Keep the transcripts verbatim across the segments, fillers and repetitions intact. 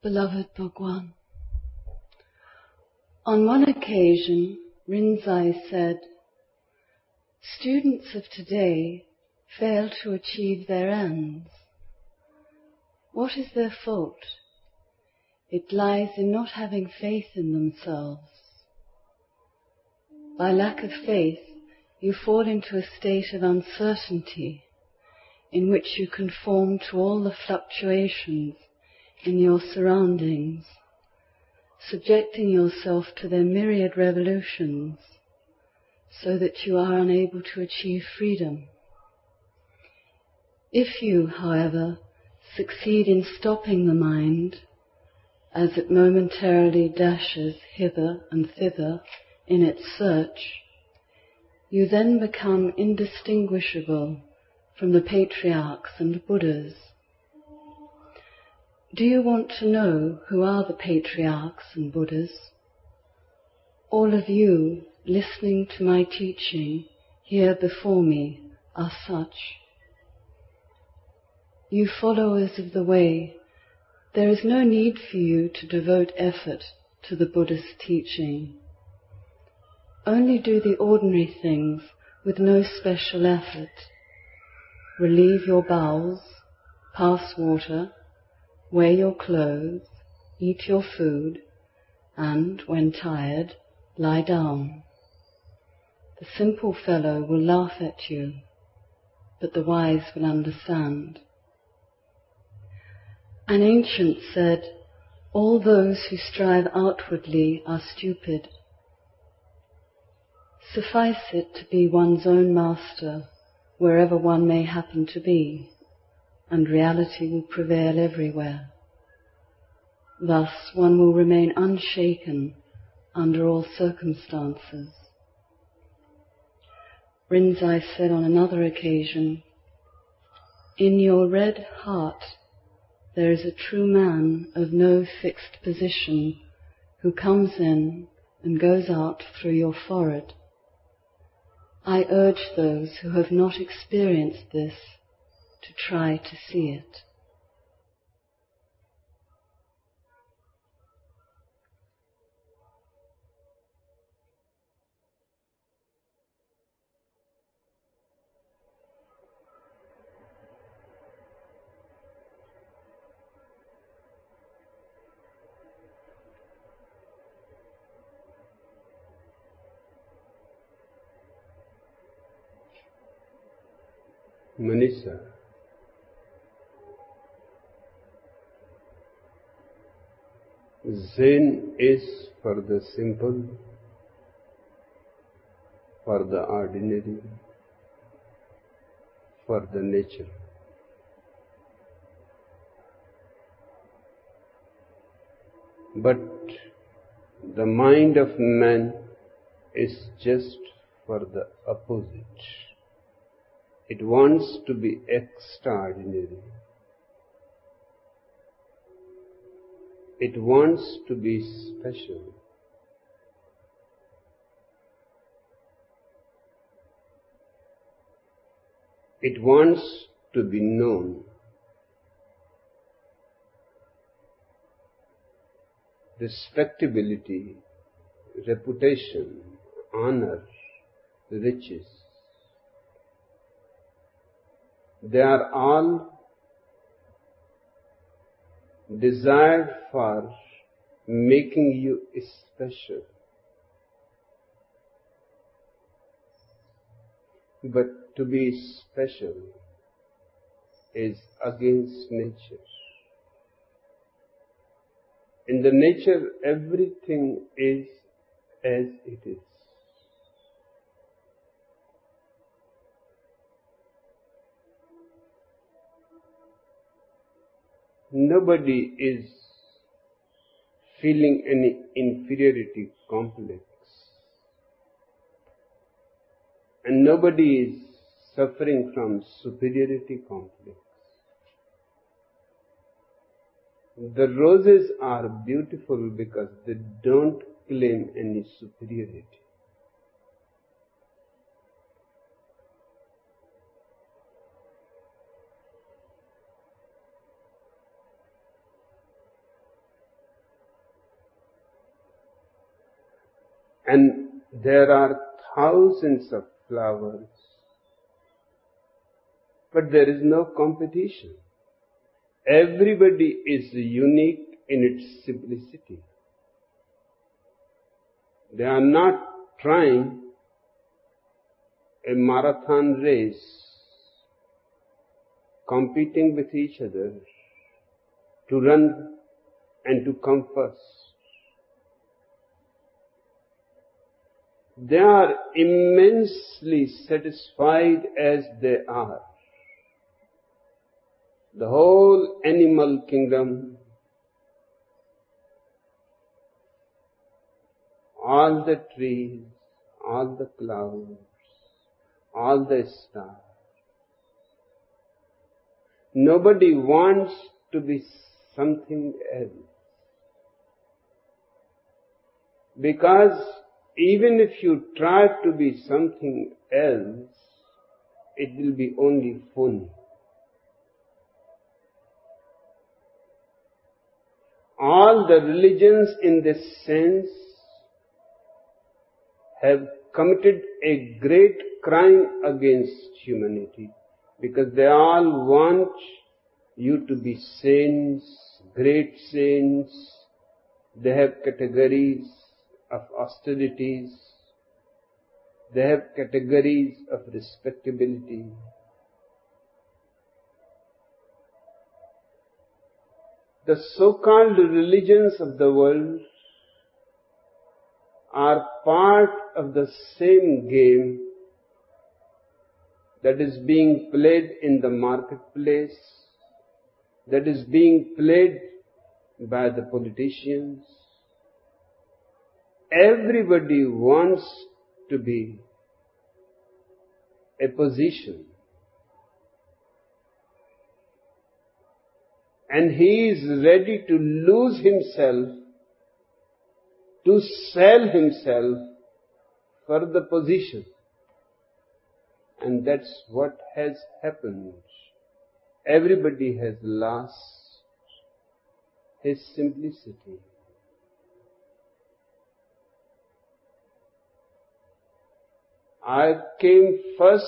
Beloved Bhagwan, on one occasion Rinzai said, "Students of today fail to achieve their ends. What is their fault? It lies in not having faith in themselves. By lack of faith, you fall into a state of uncertainty in which you conform to all the fluctuations in your surroundings, subjecting yourself to their myriad revolutions, so that you are unable to achieve freedom. If you, however, succeed in stopping the mind, as it momentarily dashes hither and thither in its search, you then become indistinguishable from the patriarchs and Buddhas. Do you want to know who are the patriarchs and Buddhas? All of you listening to my teaching here before me are such. You followers of the way, there is no need for you to devote effort to the Buddhist teaching. Only do the ordinary things with no special effort. Relieve your bowels, pass water, wear your clothes, eat your food, and, when tired, lie down. The simple fellow will laugh at you, but the wise will understand." An ancient said, "All those who strive outwardly are stupid. Suffice it to be one's own master wherever one may happen to be, and reality will prevail everywhere. Thus one will remain unshaken under all circumstances." Rinzai said on another occasion, "In your red heart there is a true man of no fixed position who comes in and goes out through your forehead. I urge those who have not experienced this to try to see it." Manisha, Zen is for the simple, for the ordinary, for the nature. But the mind of man is just for the opposite. It wants to be extraordinary. It wants to be special. It wants to be known. Respectability, reputation, honor, riches. They are all desired for making you special. But to be special is against nature. In the nature, everything is as it is. Nobody is feeling any inferiority complex, and nobody is suffering from superiority complex. The roses are beautiful because they don't claim any superiority. and there are thousands of flowers, but there is no competition. Everybody is unique in its simplicity. They are not trying a marathon race, competing with each other to run and to come first. They are immensely satisfied as they are. The whole animal kingdom, all the trees, all the clouds, all the stars. Nobody wants to be something else. Because even if you try to be something else, it will be only phony. All the religions in this sense have committed a great crime against humanity, because they all want you to be saints, great saints. They have categories of austerities. They have categories of respectability. The so-called religions of the world are part of the same game that is being played in the marketplace, that is being played by the politicians. Everybody wants to be a position. And he is ready to lose himself, to sell himself for the position. And that's what has happened. Everybody has lost his simplicity. I came first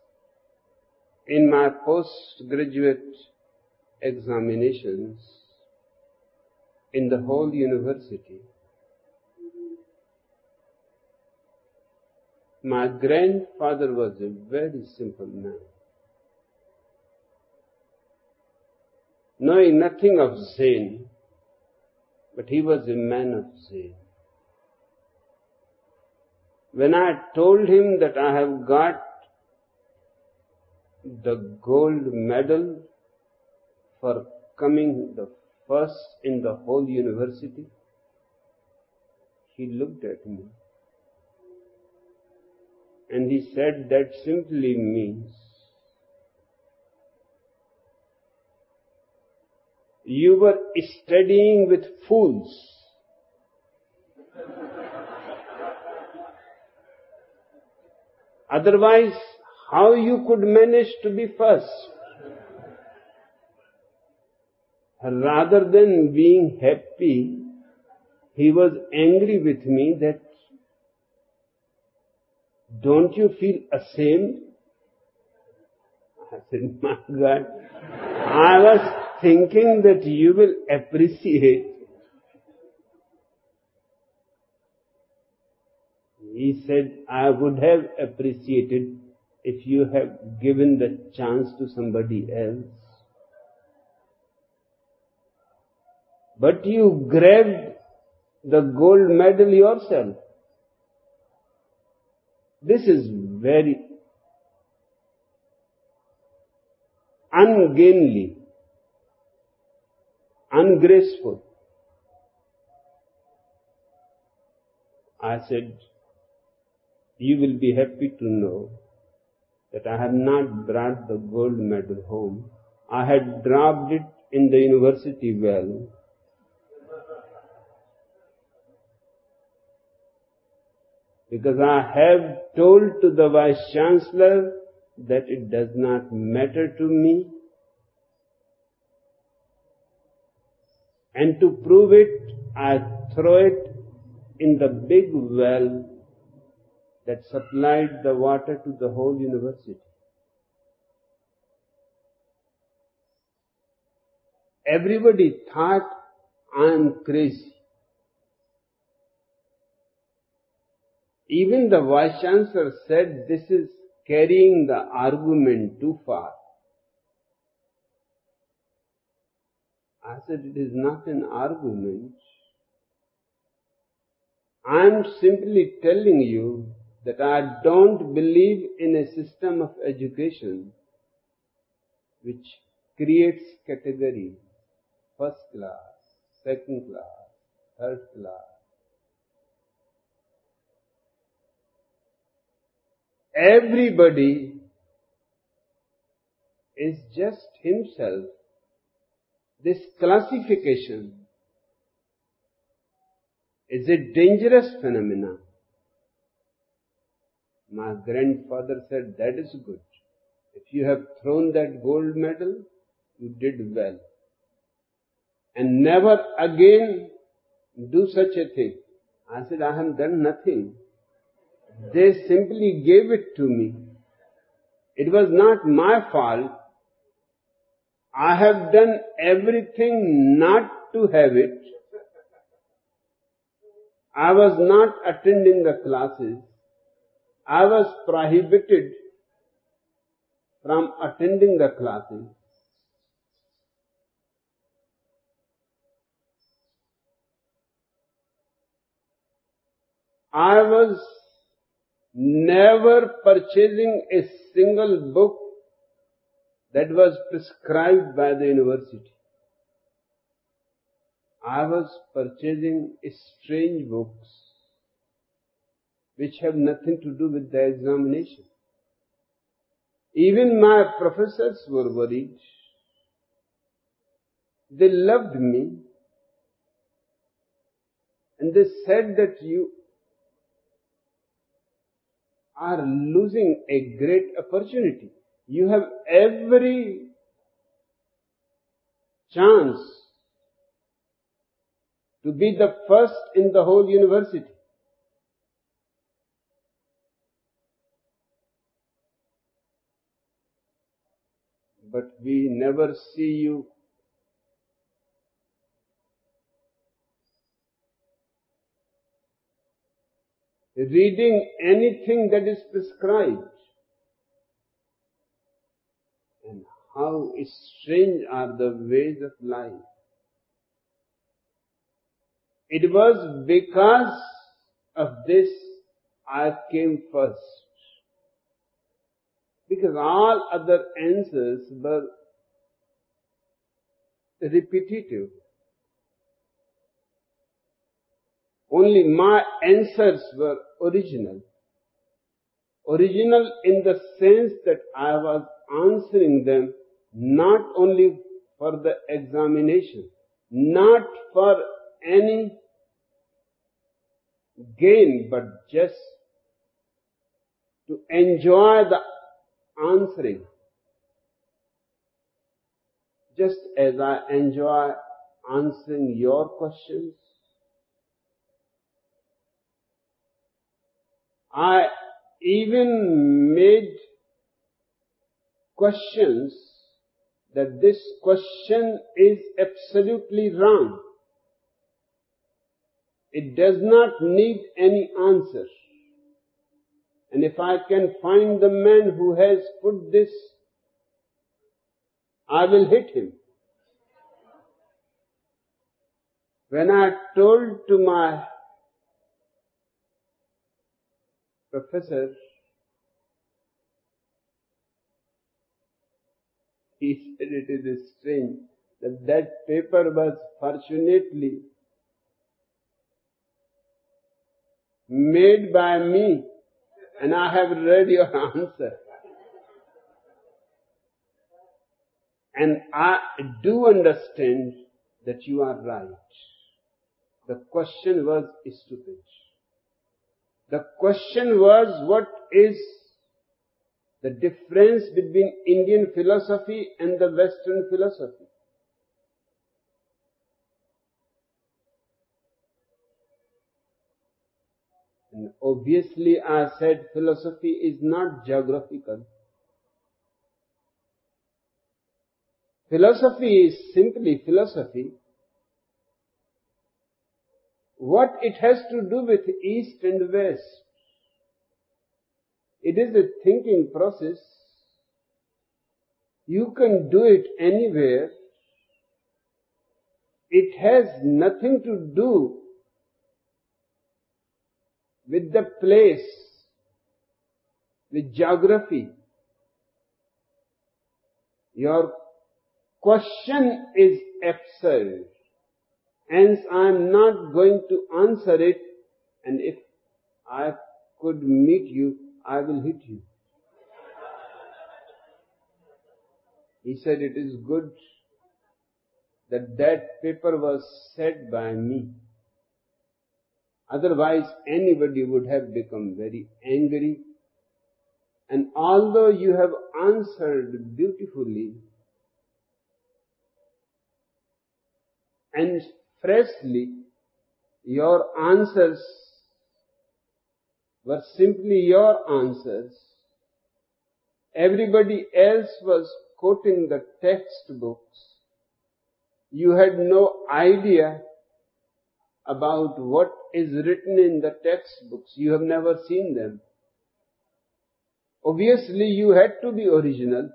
in my postgraduate examinations in the whole university. My grandfather was a very simple man, knowing nothing of Zen, but he was a man of Zen. When I told him that I have got the gold medal for coming the first in the whole university, he looked at me and he said, that simply means you were studying with fools. Otherwise, how you could manage to be first? Rather than being happy, he was angry with me that, don't you feel ashamed? I said, my God, I was thinking that you will appreciate. He said, I would have appreciated if you have given the chance to somebody else. But you grabbed the gold medal yourself. This is very ungainly, ungraceful. I said, you will be happy to know that I have not brought the gold medal home. I had dropped it in the university well. Because I have told to the Vice Chancellor that it does not matter to me. And to prove it, I throw it in the big well that supplied the water to the whole university. Everybody thought I am crazy. Even the Vice Chancellor said this is carrying the argument too far. I said it is not an argument. I am simply telling you that I don't believe in a system of education which creates categories, first class, second class, third class. Everybody is just himself. This classification is a dangerous phenomenon. My grandfather said, that is good. If you have thrown that gold medal, you did well. And never again do such a thing. I said, I have done nothing. They simply gave it to me. It was not my fault. I have done everything not to have it. I was not attending the classes. I was prohibited from attending the classes. I was never purchasing a single book that was prescribed by the university. I was purchasing strange books which have nothing to do with the examination. Even my professors were worried. They loved me and they said that you are losing a great opportunity. You have every chance to be the first in the whole university. But we never see you reading anything that is prescribed. And how strange are the ways of life. It was because of this I came first. Because all other answers were repetitive. Only my answers were original. Original in the sense that I was answering them not only for the examination, not for any gain, but just to enjoy the answering. Just as I enjoy answering your questions, I even made questions that this question is absolutely wrong. It does not need any answer. And if I can find the man who has put this, I will hit him. When I told to my professor, he said it is strange that that paper was fortunately made by me and I have read your answer. And I do understand that you are right. The question was stupid. The question was, what is the difference between Indian philosophy and the Western philosophy? And obviously I said philosophy is not geographical. Philosophy is simply philosophy. What it has to do with East and West? It is a thinking process. You can do it anywhere. It has nothing to do with the place, with geography. Your question is absurd. Hence I am not going to answer it, and if I could meet you, I will hit you. He said it is good that that paper was said by me. Otherwise anybody would have become very angry. And although you have answered beautifully and freshly, your answers were simply your answers. Everybody else was quoting the textbooks. You had no idea about what is written in the textbooks. You have never seen them. Obviously, you had to be original.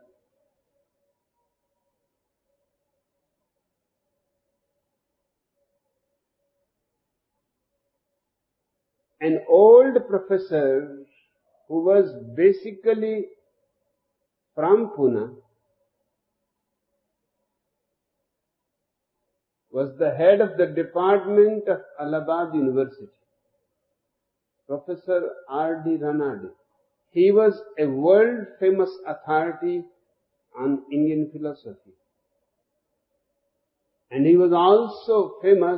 An old professor who was basically from Pune was the head of the department of Allahabad University, Professor R D Ranade. He was a world famous authority on Indian philosophy. And he was also famous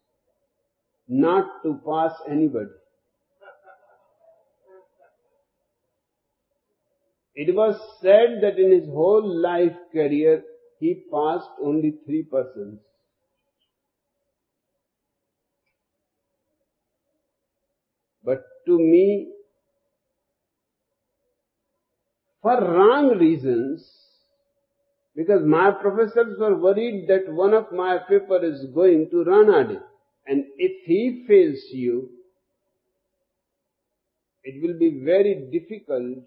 not to pass anybody. It was said that in his whole life career, he passed only three persons. But to me, for wrong reasons, because my professors were worried that one of my paper is going to Ranade, and if he fails you, it will be very difficult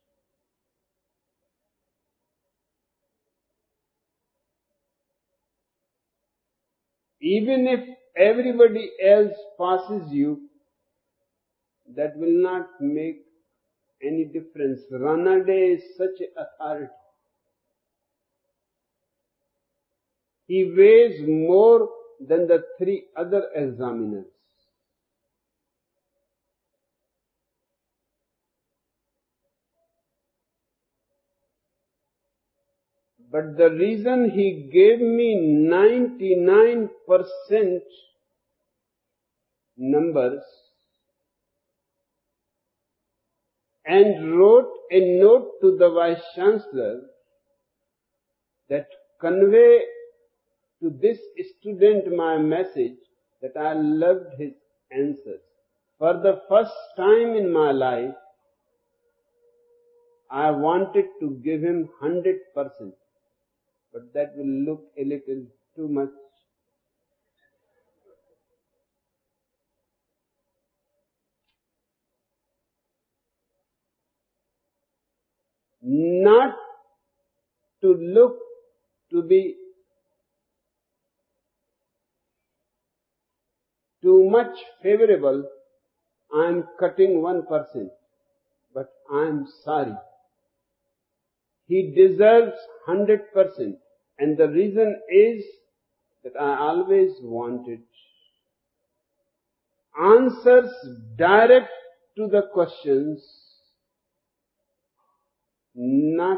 even if everybody else passes you, that will not make any difference. Ranade is such an authority. He weighs more than the three other examiners. But the reason he gave me ninety-nine percent numbers and wrote a note to the Vice Chancellor that convey to this student my message that I loved his answers. For the first time in my life, I wanted to give him one hundred percent. But that will look a little too much. Not to look to be too much favorable, I am cutting one percent. But I am sorry. He deserves one hundred percent. And the reason is that I always wanted answers direct to the questions, not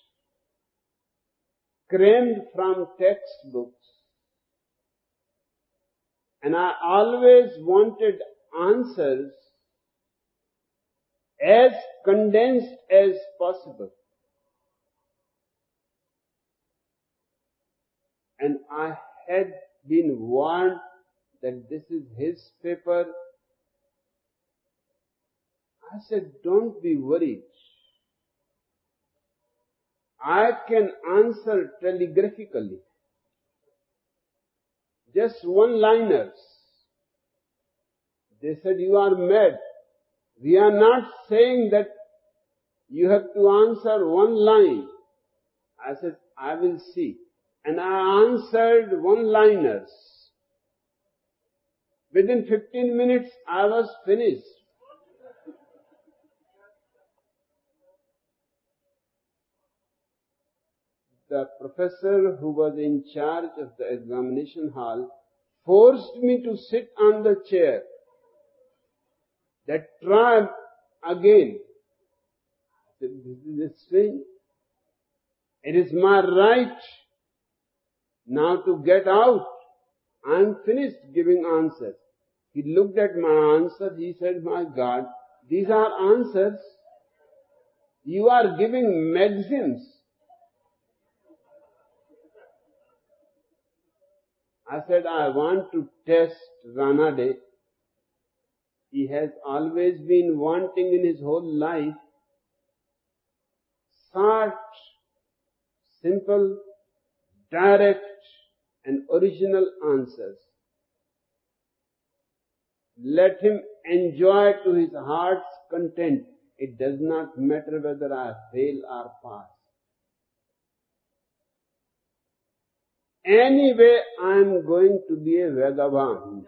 crammed from textbooks. And I always wanted answers as condensed as possible. And I had been warned that this is his paper I said, don't be worried. I can answer telegraphically. Just one-liners. They said, you are mad. We are not saying that you have to answer one line. I said, I will see. And I answered one-liners. Within fifteen minutes, I was finished. The professor who was in charge of the examination hall forced me to sit on the chair. That try again. I said, this is strange. It is my right now to get out. I am finished giving answers. He looked at my answer. He said, my God, these are answers. You are giving maxims. I said, I want to test Ranade. He has always been wanting in his whole life short, simple, direct and original answers. Let him enjoy to his heart's content. It does not matter whether I fail or pass. Anyway, I am going to be a vagabond.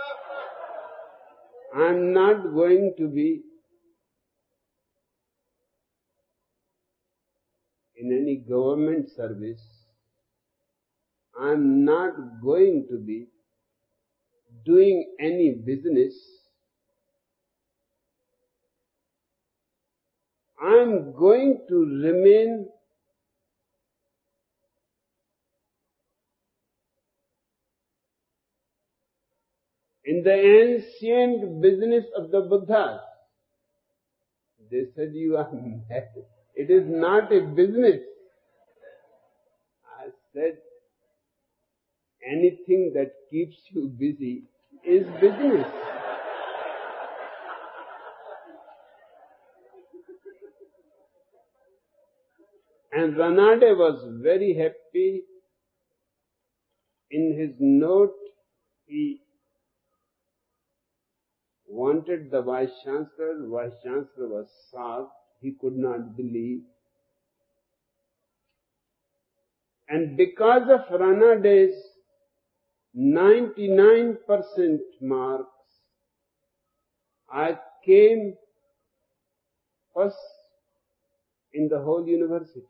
I am not going to be in any government service. I am not going to be doing any business. I am going to remain in the ancient business of the Buddhas. They said, you are mad. It is not a business. I said, anything that keeps you busy is business. And Ranade was very happy. In his note, he wanted the Vice Chancellor. Vice Chancellor was shocked. He could not believe. And because of Ranade's ninety-nine percent marks, I came first in the whole university.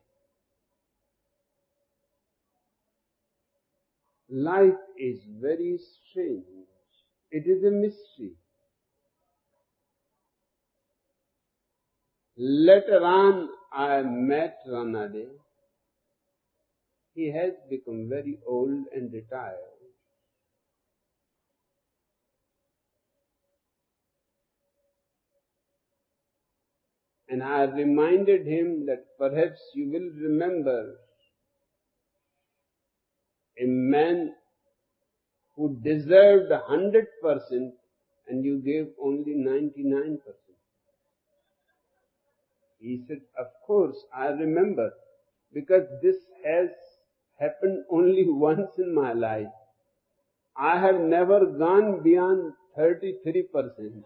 Life is very strange. It is a mystery. Later on, I met Ranade. He has become very old and retired. And I reminded him that perhaps you will remember a man who deserved one hundred percent and you gave only ninety-nine percent. He said, of course, I remember, because this has happened only once in my life. I have never gone beyond thirty-three percent.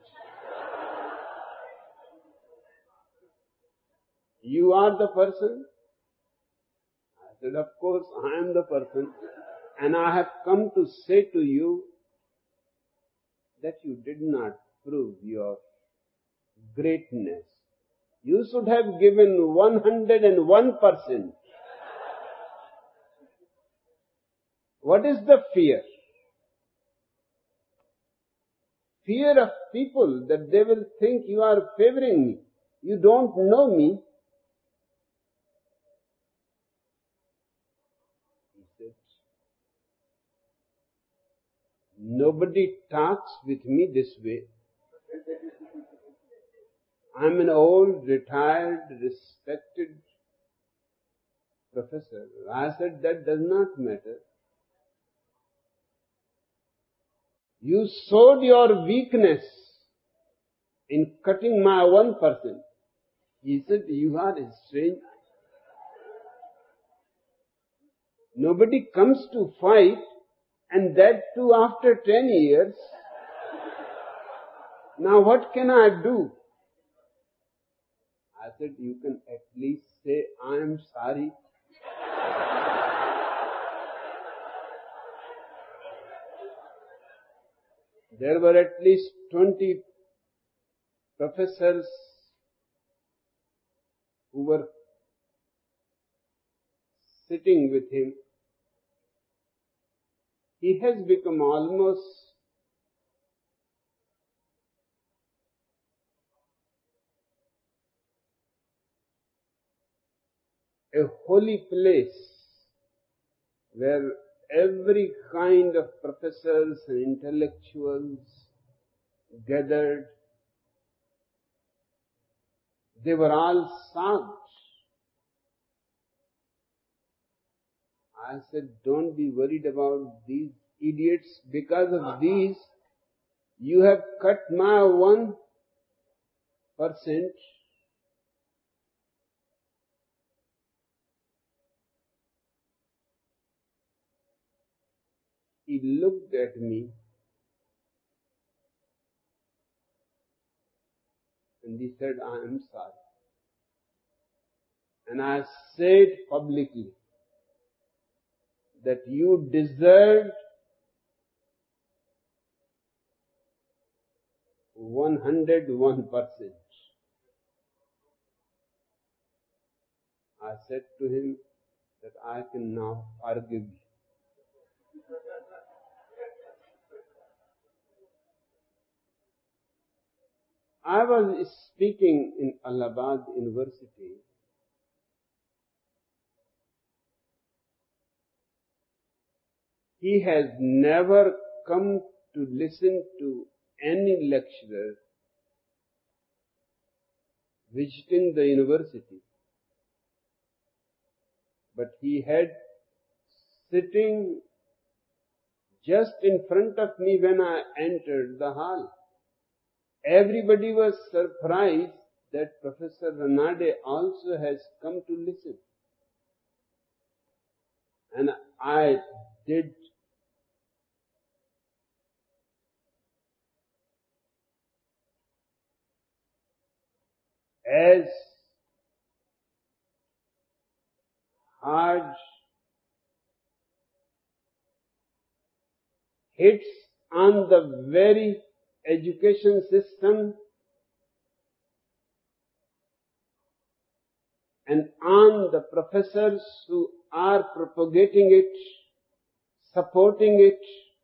You are the person? I said, of course, I am the person. And I have come to say to you that you did not prove your greatness. You should have given one hundred one percent. What is the fear? Fear of people, that they will think you are favoring me. You don't know me. He said, nobody talks with me this way. I'm an old, retired, respected professor. I said, that does not matter. You showed your weakness. in cutting my one percent. He said, you are a stranger. Nobody comes to fight, and that too after ten years. Now what can I do? I said, you can at least say, I am sorry. There were at least twenty professors who were sitting with him. He has become almost a holy place where every kind of professors and intellectuals gathered. They were all sadhus. I said, don't be worried about these idiots. Because of these, you have cut my one percent. He looked at me and he said, I am sorry. And I said publicly that you deserved one hundred one percent. I said to him that I can now forgive you. I was speaking in Allahabad University. He has never come to listen to any lecturer visiting the university. But he had sitting just in front of me when I entered the hall. Everybody was surprised that Professor Ranade also has come to listen. And I did as hard hits on the very education system and on the professors who are propagating it, supporting it.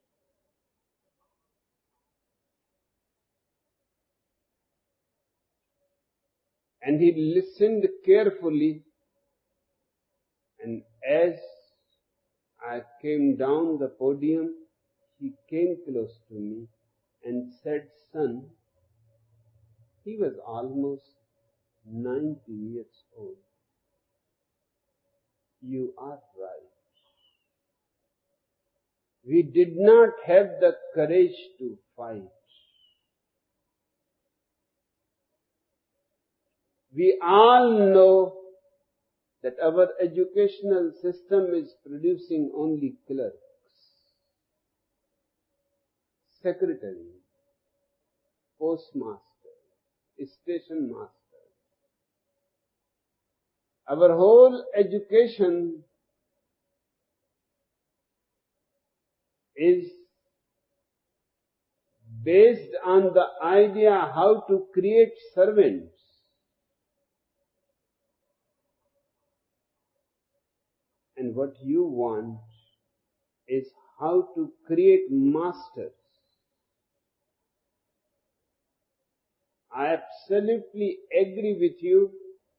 And he listened carefully, and as I came down the podium, he came close to me and said, son, he was almost ninety years old. You are right. We did not have the courage to fight. We all know that our educational system is producing only clerks, secretaries, postmasters, station masters. Our whole education is based on the idea how to create servants. And what you want is how to create masters. I absolutely agree with you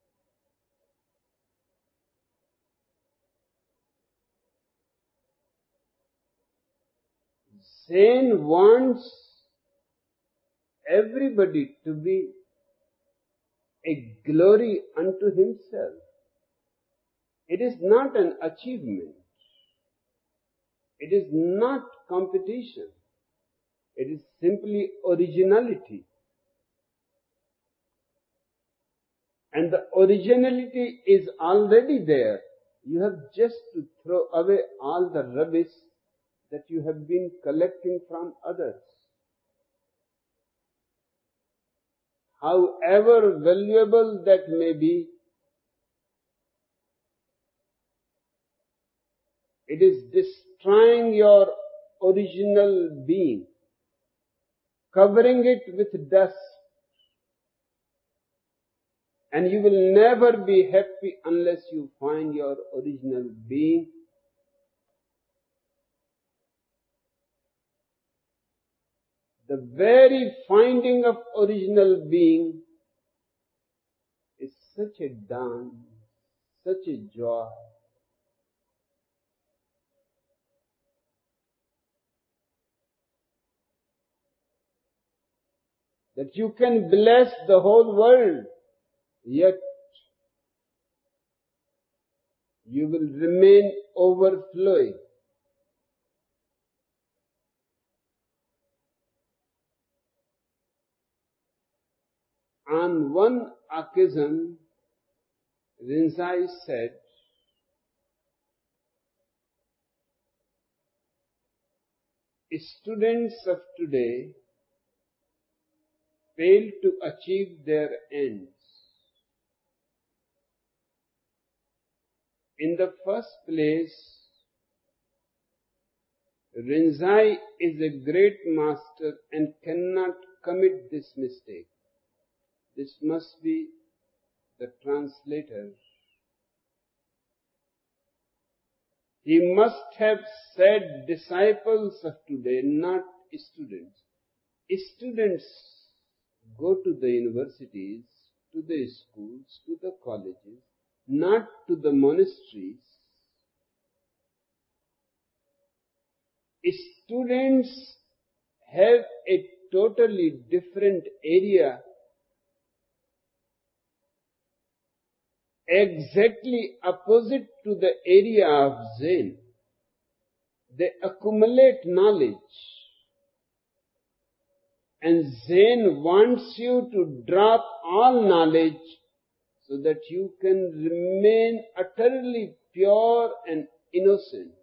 Zen wants everybody to be a glory unto himself. It is not an achievement. It is not competition. It is simply originality. And the originality is already there. You have just to throw away all the rubbish that you have been collecting from others. However valuable that may be, it is destroying your original being, covering it with dust, and you will never be happy unless you find your original being. The very finding of original being is such a dance, such a joy. That you can bless the whole world, yet you will remain overflowing. On one occasion, Rinzai said, students of today fail to achieve their ends. In the first place, Rinzai is a great master and cannot commit this mistake. This must be the translator. He must have said disciples of today, not students. Students go to the universities, to the schools, to the colleges, not to the monasteries. Students have a totally different area, exactly opposite to the area of Zen. They accumulate knowledge, and Zen wants you to drop all knowledge so that you can remain utterly pure and innocent,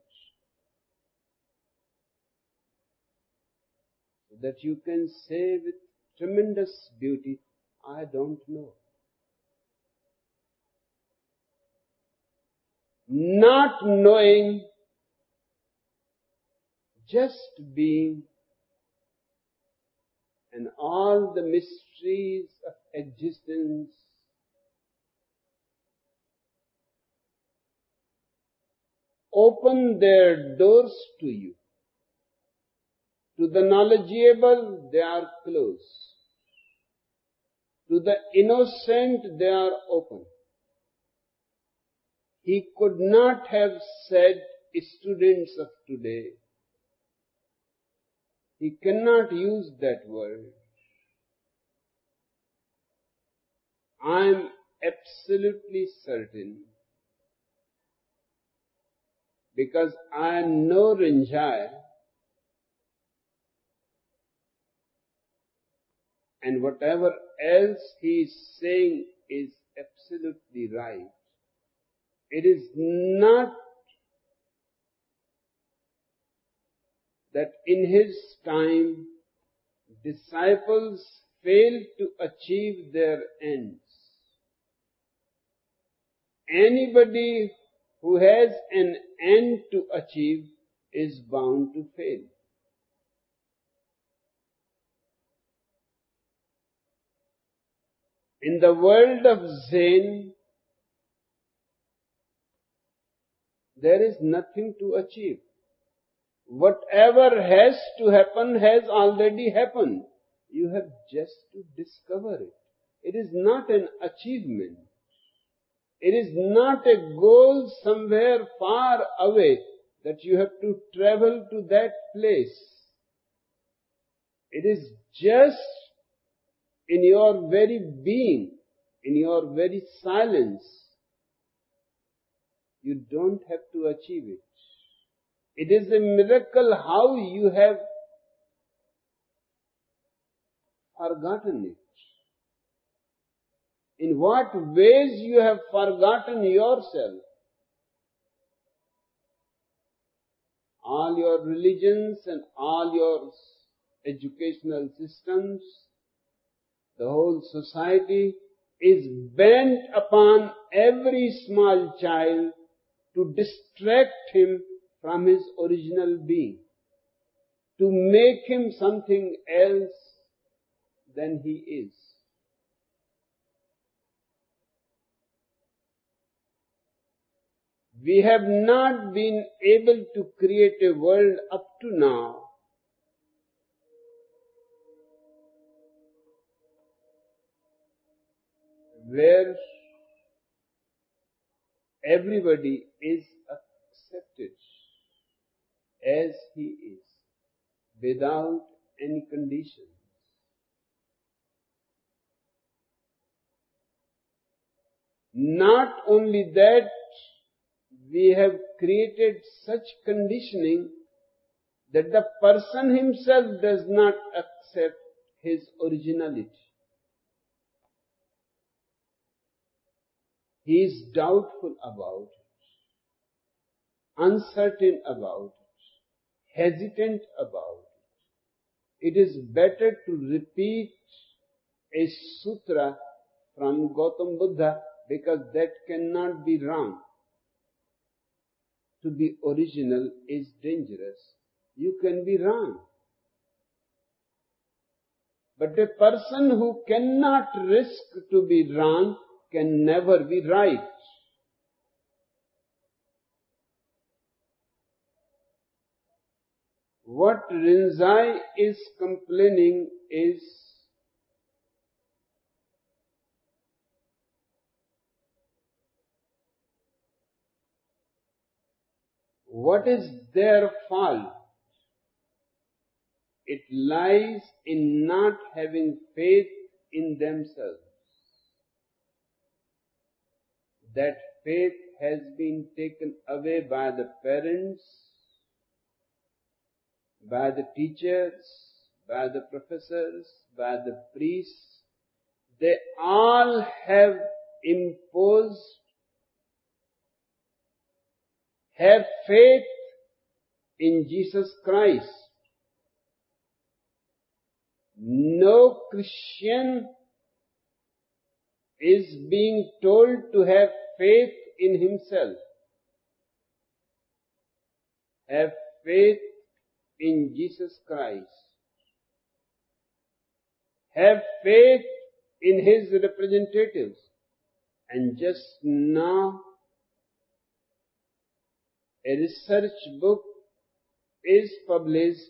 so that you can say with tremendous beauty, I don't know. Not knowing, just being, and all the mysteries of existence open their doors to you. To the knowledgeable, they are closed. To the innocent, they are open. He could not have said, students of today. He cannot use that word. I am absolutely certain, because I know Rinzai, and whatever else he is saying is absolutely right. It is not that in his time disciples failed to achieve their ends. Anybody who has an end to achieve is bound to fail. In the world of Zen, there is nothing to achieve. Whatever has to happen has already happened. You have just to discover it. It is not an achievement. It is not a goal somewhere far away that you have to travel to that place. It is just in your very being, in your very silence. You don't have to achieve it. It is a miracle how you have forgotten it. In what ways you have forgotten yourself? All your religions and all your educational systems, the whole society is bent upon every small child to distract him from his original being, to make him something else than he is. We have not been able to create a world up to now where everybody is accepted as he is, without any conditions. Not only that, we have created such conditioning that the person himself does not accept his originality. He is doubtful about it, uncertain about it, hesitant about it. It is better to repeat a sutra from Gautam Buddha, because that cannot be wrong. To be original is dangerous. You can be wrong. But a person who cannot risk to be wrong can never be right. What Rinzai is complaining is what is their fault? It lies in not having faith in themselves. That faith has been taken away by the parents, by the teachers, by the professors, by the priests. They all have imposed, have faith in Jesus Christ. No Christian is being told to have faith in himself. Have faith in Jesus Christ. Have faith in his representatives. And just now, a research book is published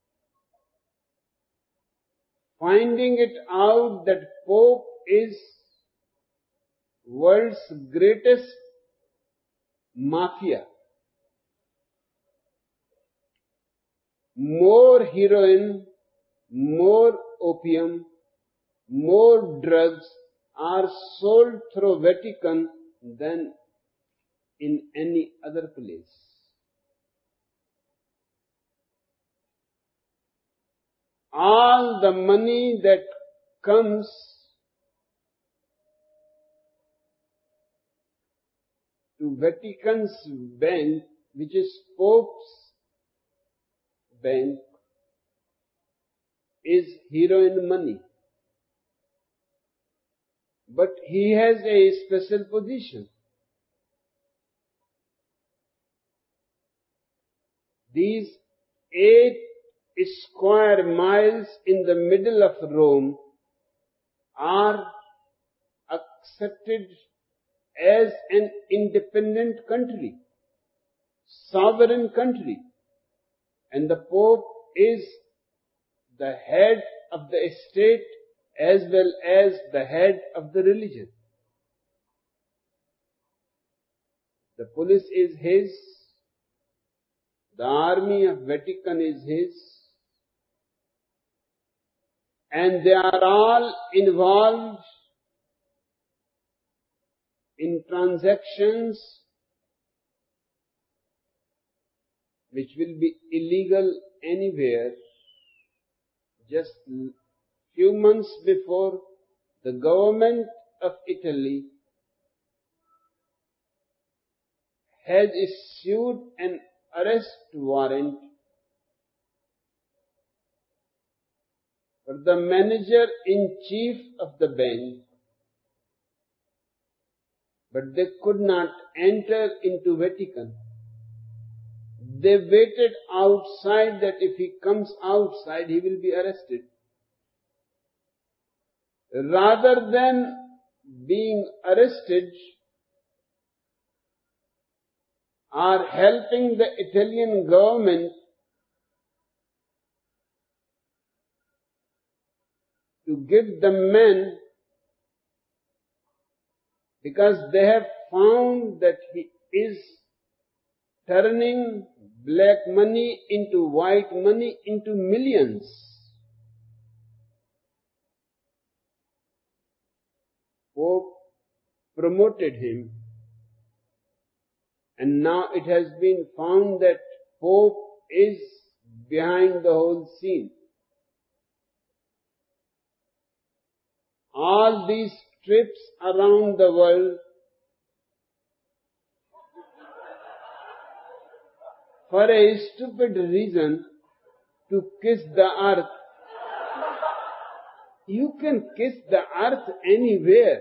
finding it out that Pope is world's greatest mafia. More heroin, more opium, more drugs are sold through Vatican than in any other place. All the money that comes to Vatican's bank, which is Pope's bank, is heroin money. But he has a special position. These eight square miles in the middle of Rome are accepted as an independent country, sovereign country, and the Pope is the head of the state as well as the head of the religion. The police is his, the army of Vatican is his, and they are all involved in transactions which will be illegal anywhere. Just few months before, the government of Italy has issued an arrest warrant for the manager-in-chief of the bank, but they could not enter into Vatican. They waited outside that if he comes outside, he will be arrested. Rather than being arrested or helping the Italian government to give the men, because they have found that he is turning black money into white money into millions. Pope promoted him, and now it has been found that Pope is behind the whole scene. All these trips around the world for a stupid reason to kiss the earth. You can kiss the earth anywhere,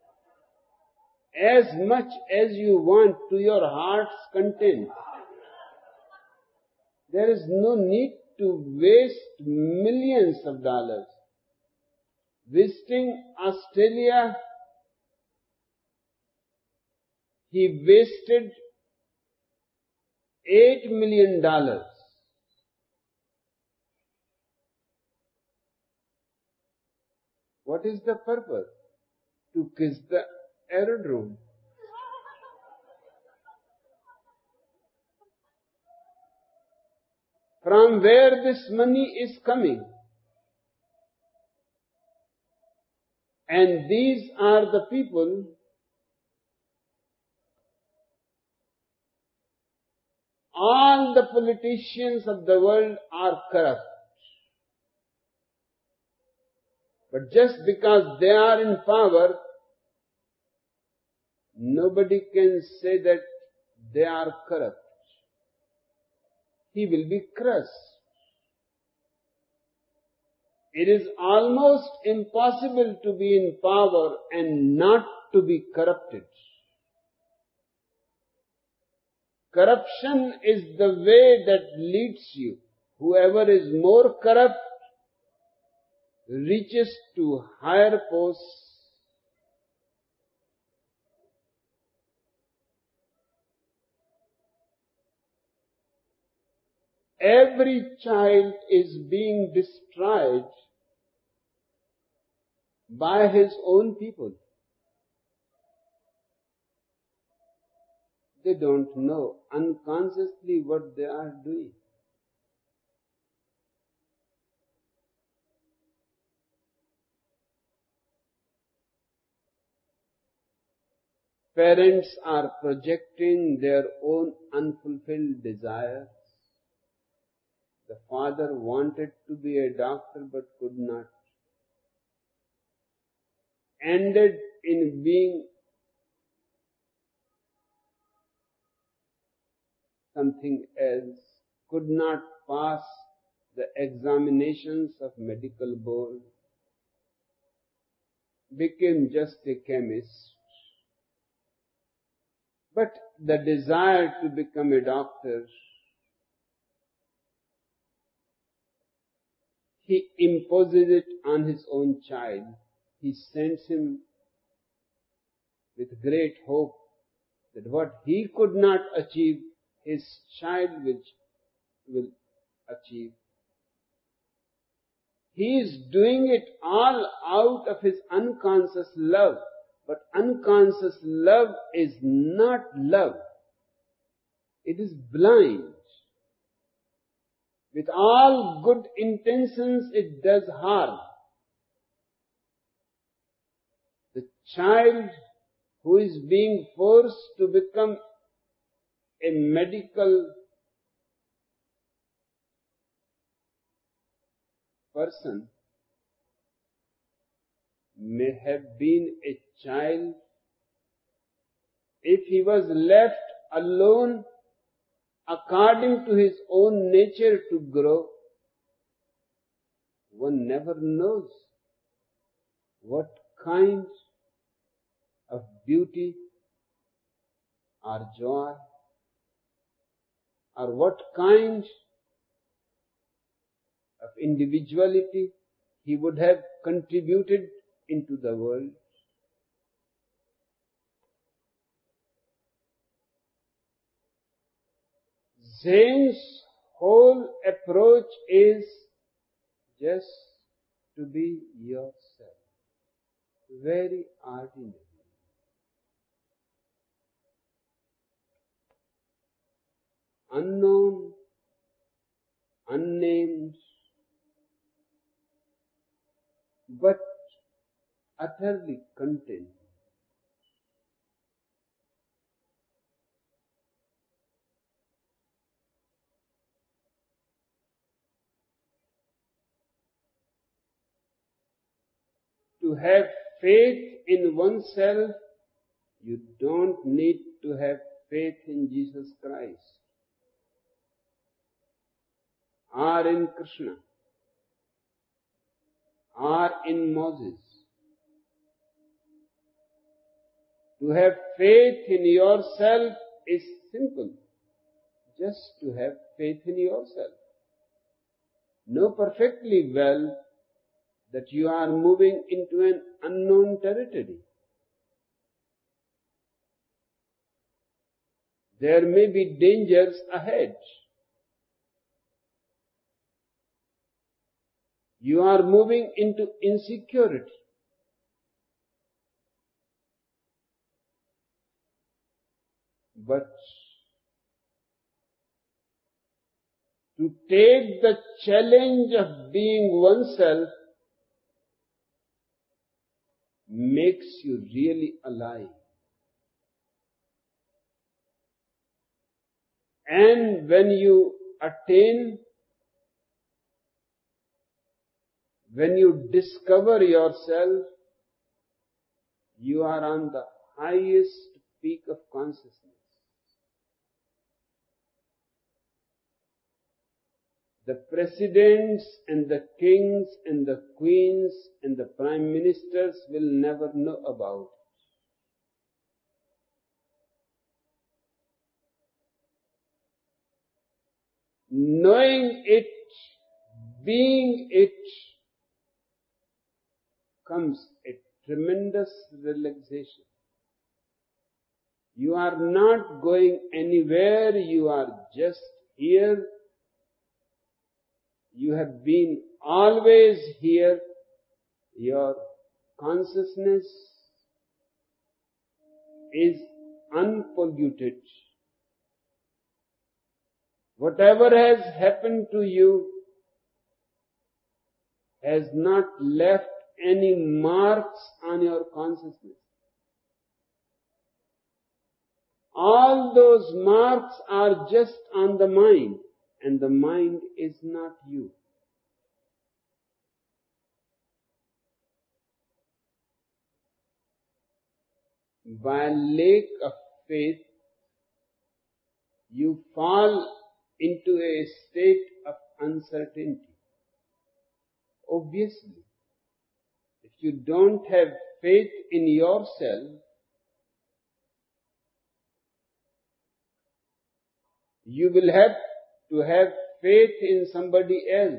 as much as you want, to your heart's content. There is no need to waste millions of dollars. Visiting Australia, he wasted eight million dollars. What is the purpose? To kiss the aerodrome. From where this money is coming? And these are the people all the politicians of the world are corrupt. But just because they are in power, nobody can say that they are corrupt. He will be crushed. It is almost impossible to be in power and not to be corrupted. Corruption is the way that leads you. Whoever is more corrupt reaches to higher posts. Every child is being destroyed by his own people. They don't know unconsciously what they are doing. Parents are projecting their own unfulfilled desires. The father wanted to be a doctor but could not. Ended in being something else, could not pass the examinations of medical board, became just a chemist. But the desire to become a doctor, he imposes it on his own child. He sends him with great hope that what he could not achieve, his child will, will achieve. He is doing it all out of his unconscious love. But unconscious love is not love. It is blind. With all good intentions, it does harm. The child who is being forced to become a medical person may have been a child, if he was left alone according to his own nature to grow, one never knows what kind of beauty or joy or what kind of individuality he would have contributed into the world. Zen's whole approach is just to be yourself, very ordinary. Unknown, unnamed, but utterly content. To have faith in oneself, you don't need to have faith in Jesus Christ or in Krishna or in Moses. To have faith in yourself is simple. Just to have faith in yourself. Know perfectly well that you are moving into an unknown territory. There may be dangers ahead. You are moving into insecurity. But to take the challenge of being oneself makes you really alive. And when you attain, when you discover yourself, you are on the highest peak of consciousness. The presidents and the kings and the queens and the prime ministers will never know about it. Knowing it, being it, comes a tremendous relaxation. You are not going anywhere, you are just here. You have been always here. Your consciousness is unpolluted. Whatever has happened to you has not left any marks on your consciousness. All those marks are just on the mind, and the mind is not you. By lack of faith, you fall into a state of uncertainty. Obviously, if you don't have faith in yourself, you will have to have faith in somebody else.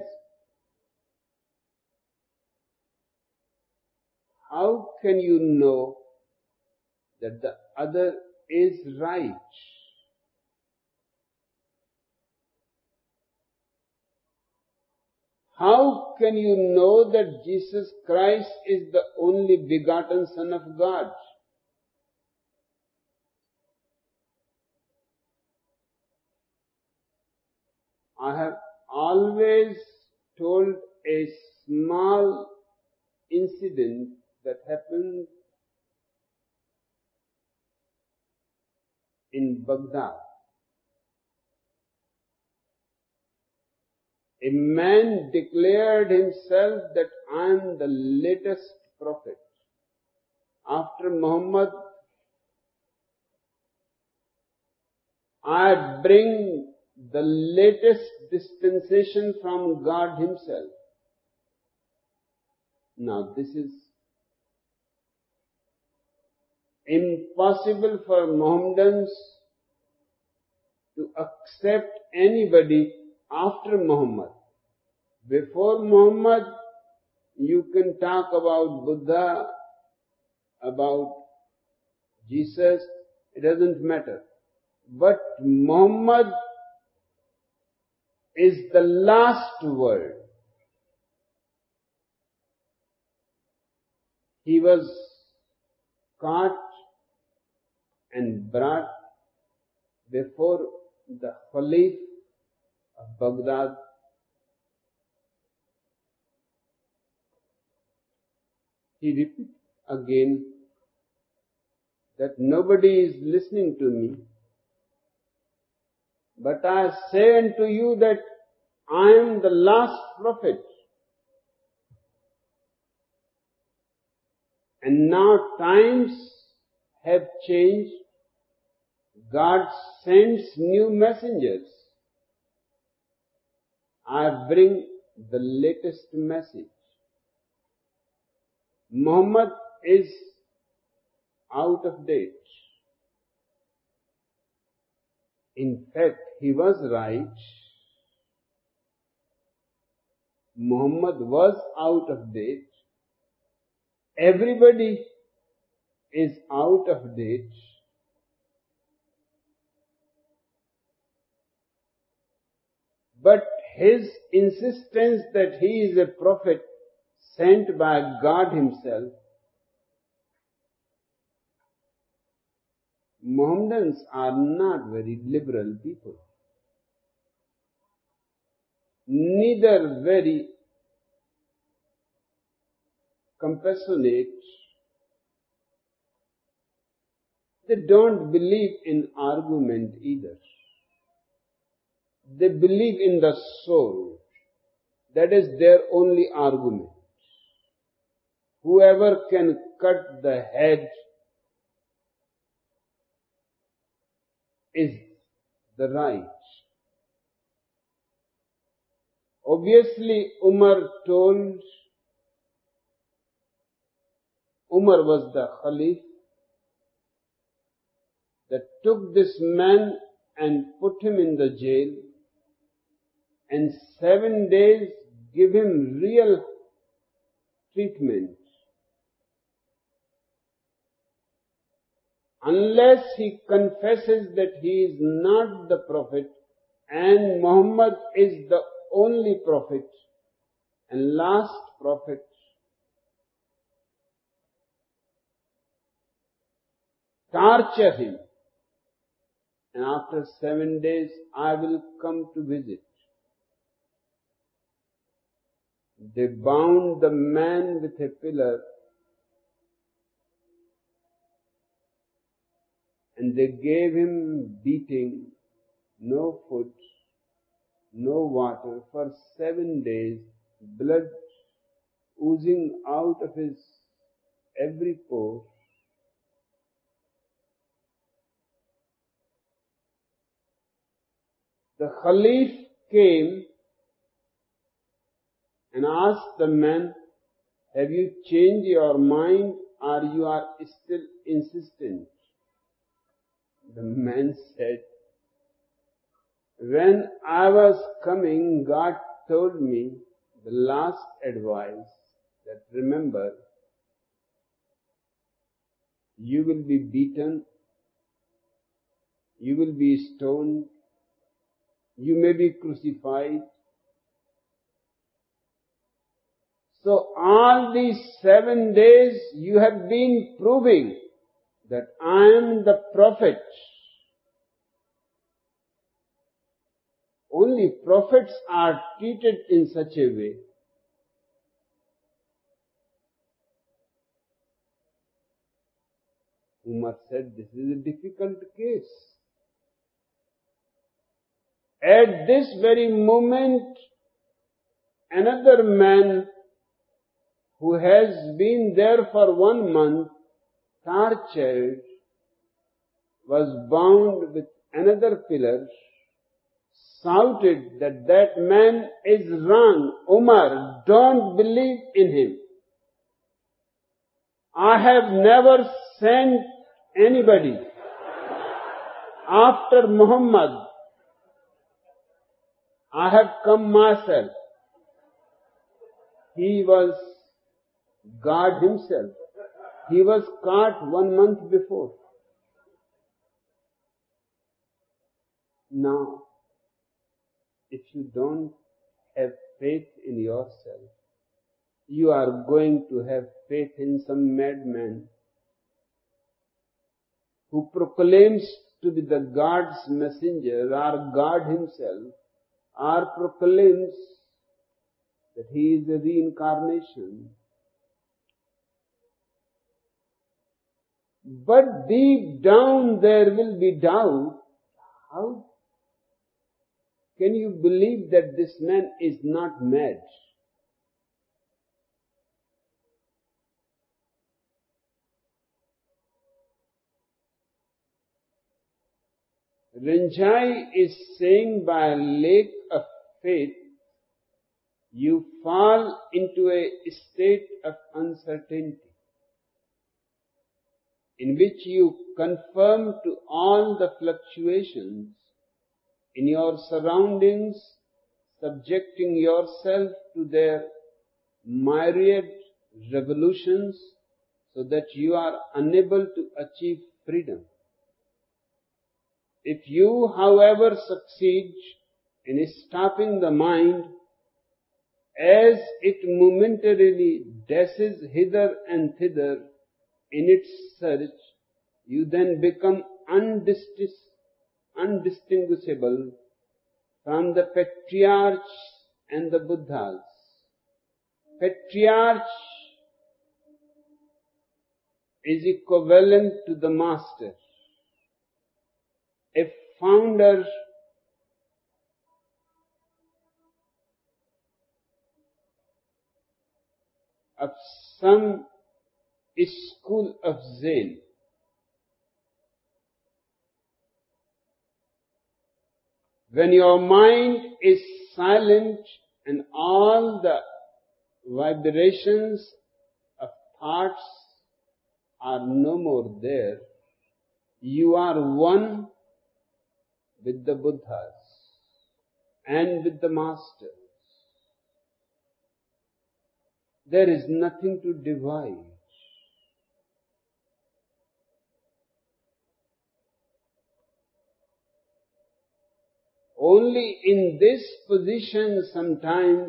How can you know that the other is right? How can you know that Jesus Christ is the only begotten Son of God? I have always told a small incident that happened in Baghdad. A man declared himself that I am the latest prophet. after Muhammad, I bring the latest dispensation from God Himself. Now this is impossible for Mohammedans to accept anybody after Muhammad. Before Muhammad, you can talk about Buddha, about Jesus, it doesn't matter. But Muhammad is the last word. He was caught and brought before the Caliph of Baghdad. He repeated again that nobody is listening to me, but I say unto you that I am the last prophet. And now times have changed. God sends new messengers. I bring the latest message. Muhammad is out of date. In fact, he was right. Muhammad was out of date. Everybody is out of date. But his insistence that he is a prophet sent by God Himself, Mohammedans are not very liberal people, neither very compassionate. They don't believe in argument either. They believe in the soul. That is their only argument. Whoever can cut the head is the right. Obviously, Umar told, Umar was the Caliph, that took this man and put him in the jail, and seven days give him real treatment. Unless he confesses that he is not the prophet and Muhammad is the only prophet and last prophet, torture him, and after seven days I will come to visit. They bound the man with a pillar and they gave him beating, no food, no water, for seven days, blood oozing out of his every pore. The Caliph came and asked the man, have you changed your mind or you are still insistent? The man said, when I was coming, God told me the last advice that remember, you will be beaten, you will be stoned, you may be crucified. So all these seven days you have been proving that I am the prophet. Only prophets are treated in such a way. Umar said, this is a difficult case. At this very moment, another man who has been there for one month star child was bound with another pillar, shouted that that man is wrong. Umar, don't believe in him. I have never sent anybody after Muhammad. I have come myself. He was God himself. He was caught one month before. Now, if you don't have faith in yourself, you are going to have faith in some madman who proclaims to be the God's messenger or God himself, or proclaims that he is a reincarnation. But deep down there will be doubt. How can you believe that this man is not mad? Ranjai is saying, by a lack of faith, you fall into a state of uncertainty, in which you conform to all the fluctuations in your surroundings, subjecting yourself to their myriad revolutions, so that you are unable to achieve freedom. If you, however, succeed in stopping the mind as it momentarily dashes hither and thither in its search, you then become undistis- undistinguishable from the patriarchs and the Buddhas. Patriarch is equivalent to the master, a founder of some school of Zen. When your mind is silent and all the vibrations of thoughts are no more there, you are one with the Buddhas and with the masters. There is nothing to divide. Only in this position sometimes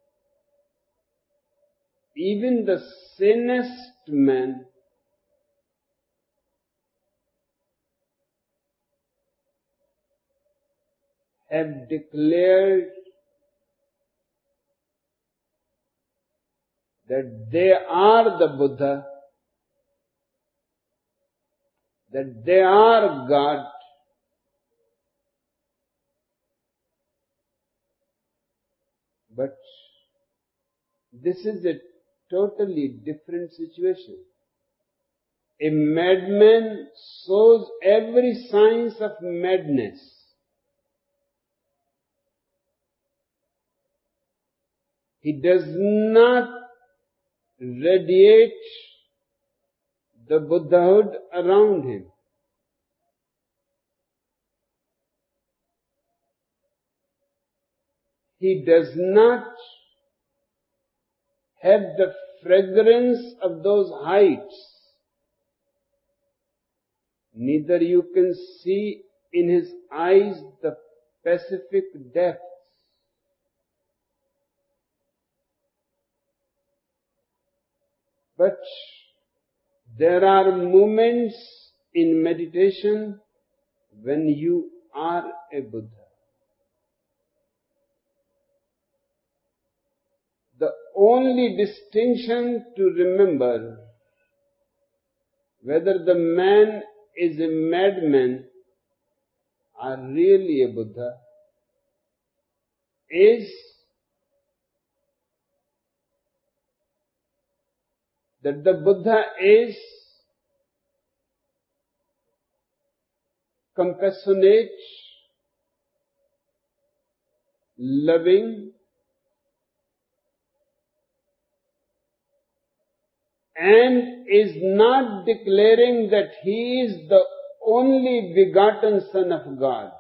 even the sanest man have declared that they are the Buddha, that they are God, but this is a totally different situation. A madman shows every signs of madness. He does not radiate the Buddhahood around him. He does not have the fragrance of those heights. Neither you can see in his eyes the Pacific depths. But there are moments in meditation when you are a Buddha. The only distinction to remember whether the man is a madman or really a Buddha is that the Buddha is compassionate, loving, and is not declaring that he is the only begotten Son of God.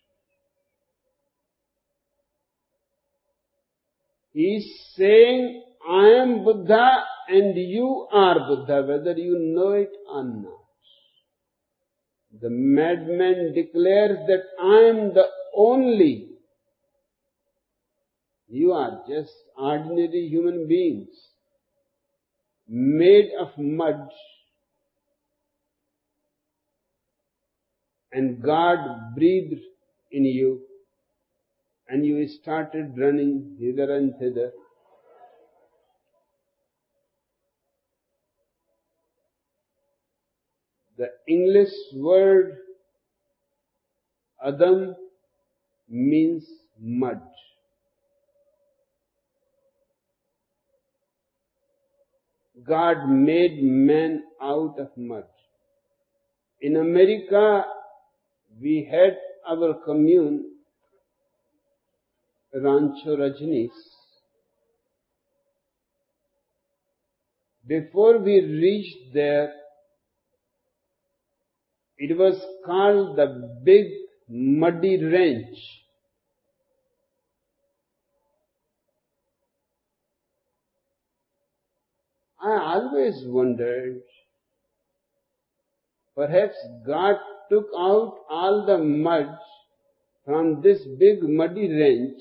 He is saying, I am Buddha and you are Buddha, whether you know it or not. The madman declares that I am the only. You are just ordinary human beings, made of mud, and God breathed in you, and you started running hither and thither. The English word Adam means mud. God made man out of mud. In America, we had our commune, Rancho Rajneesh. Before we reached there, it was called the Big Muddy Ranch. I always wondered, perhaps God took out all the mud from this big muddy ranch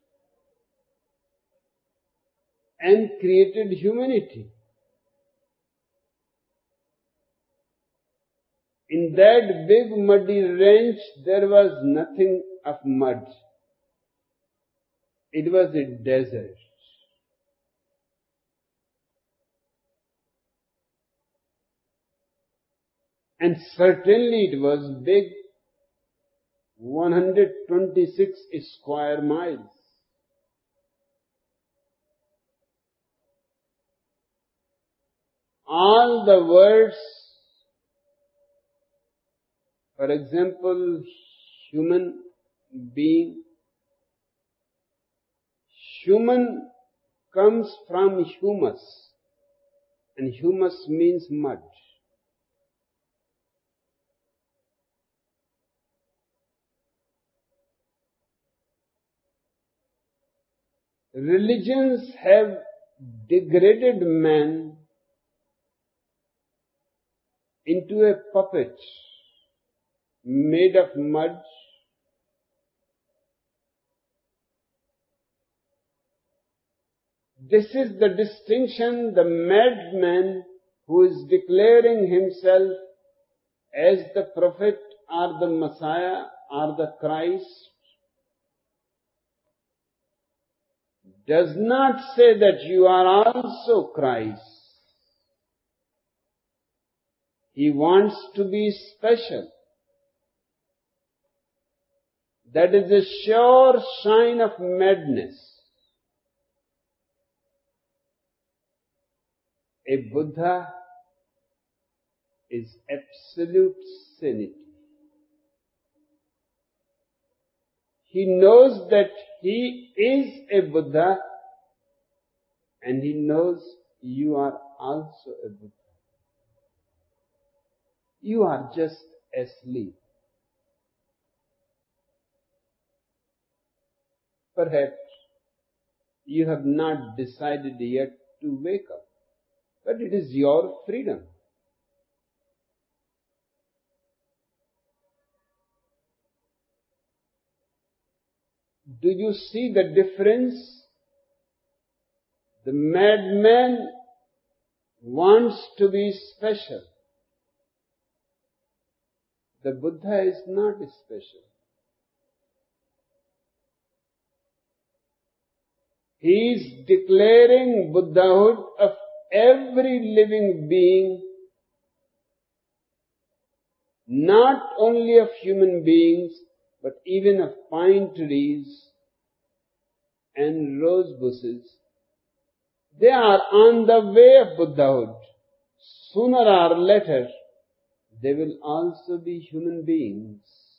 and created humanity. In that big muddy ranch, there was nothing of mud. It was a desert. And certainly it was big, one hundred twenty-six square miles. All the words, for example, human being, human comes from humus, and humus means mud. Religions have degraded man into a puppet made of mud, this is the distinction the madman who is declaring himself as the prophet or the Messiah or the Christ does not say that you are also Christ. He wants to be special. That is a sure sign of madness. A Buddha is absolute sanity. He knows that he is a Buddha, and he knows you are also a Buddha. You are just asleep. Perhaps you have not decided yet to wake up, but it is your freedom. Do you see the difference? The madman wants to be special. The Buddha is not special. He is declaring Buddhahood of every living being, not only of human beings, but even of pine trees and rose bushes. They are on the way of Buddhahood. Sooner or later, they will also be human beings.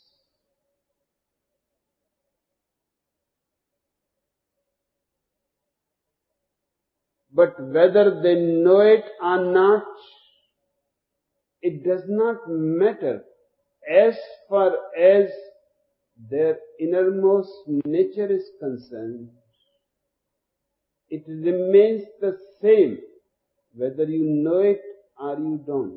But whether they know it or not, it does not matter as far as their innermost nature is concerned. It remains the same whether you know it or you don't.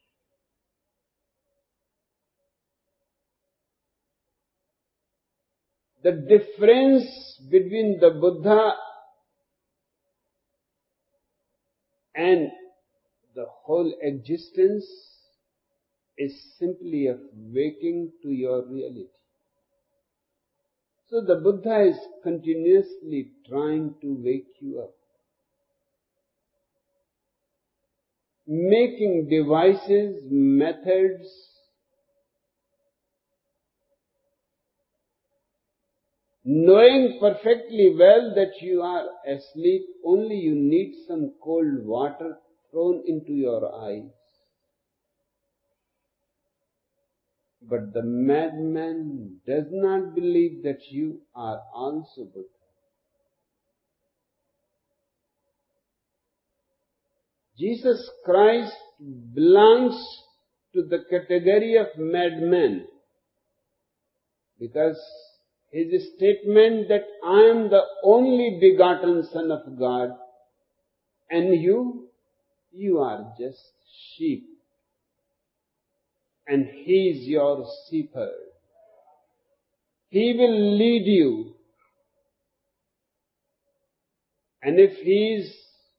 The difference between the Buddha and the whole existence is simply of waking to your reality. So the Buddha is continuously trying to wake you up, making devices, methods, knowing perfectly well that you are asleep, only you need some cold water thrown into your eyes. But the madman does not believe that you are also Buddha. Jesus Christ belongs to the category of madman because his statement that I am the only begotten Son of God and you, you are just sheep. And he is your shepherd. He will lead you. And if he is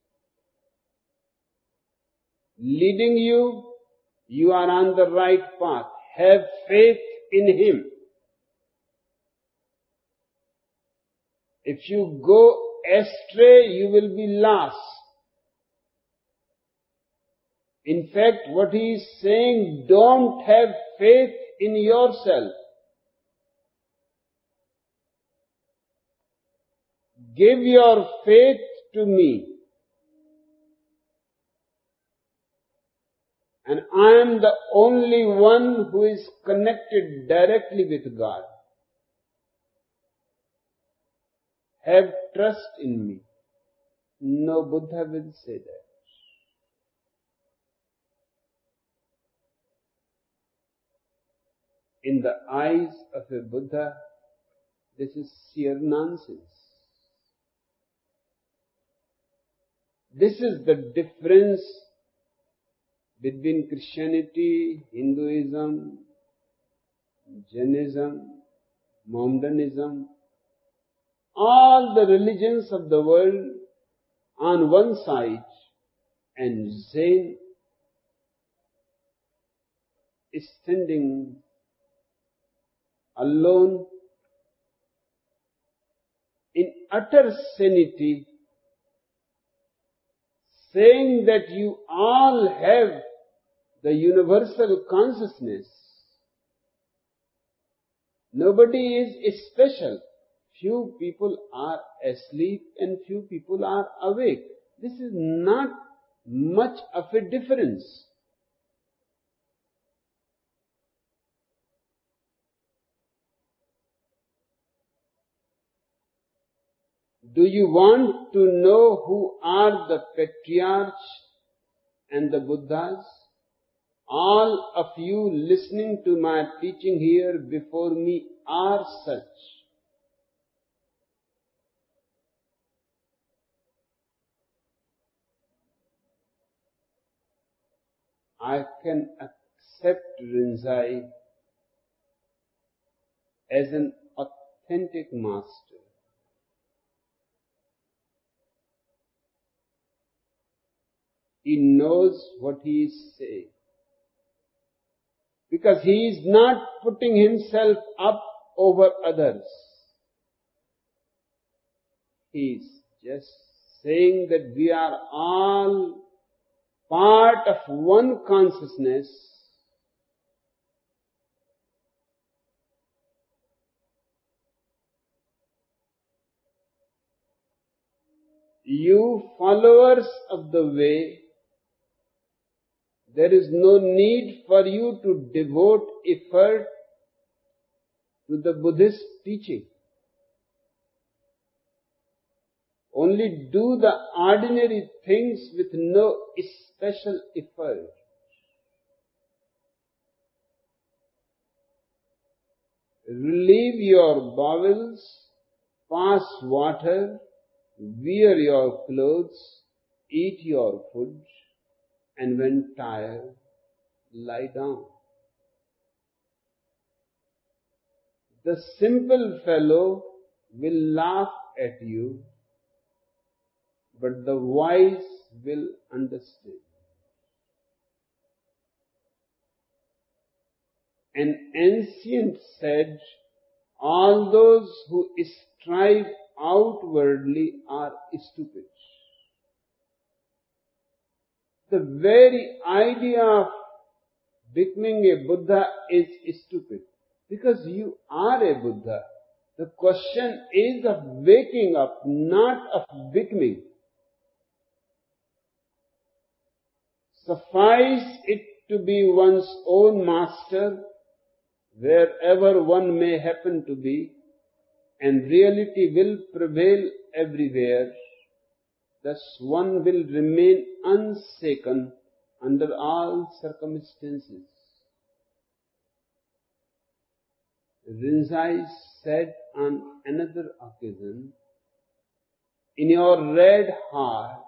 leading you, you are on the right path. Have faith in him. If you go astray, you will be lost. In fact, what he is saying, don't have faith in yourself. Give your faith to me. And I am the only one who is connected directly with God. Have trust in me. No Buddha will say that. In the eyes of a Buddha, this is sheer nonsense. This is the difference between Christianity, Hinduism, Jainism, Mohammedanism, all the religions of the world on one side, and Zen is standing alone in utter sanity, saying that you all have the universal consciousness. Nobody is special. Few people are asleep and few people are awake. This is not much of a difference. Do you want to know who are the patriarchs and the Buddhas? All of you listening to my teaching here before me are such. I can accept Rinzai as an authentic master. He knows what he is saying. Because he is not putting himself up over others. He is just saying that we are all part of one consciousness. You followers of the way, there is no need for you to devote effort to the Buddhist teaching. only do the ordinary things with no special effort. Relieve your bowels, pass water, wear your clothes, eat your food, and when tired, lie down. The simple fellow will laugh at you, but the wise will understand. An ancient said, all those who strive outwardly are stupid. The very idea of becoming a Buddha is stupid, because you are a Buddha. The question is of waking up, not of becoming. Suffice it to be one's own master, wherever one may happen to be, and reality will prevail everywhere. Thus one will remain unshaken under all circumstances. Rinzai said on another occasion, in your red heart,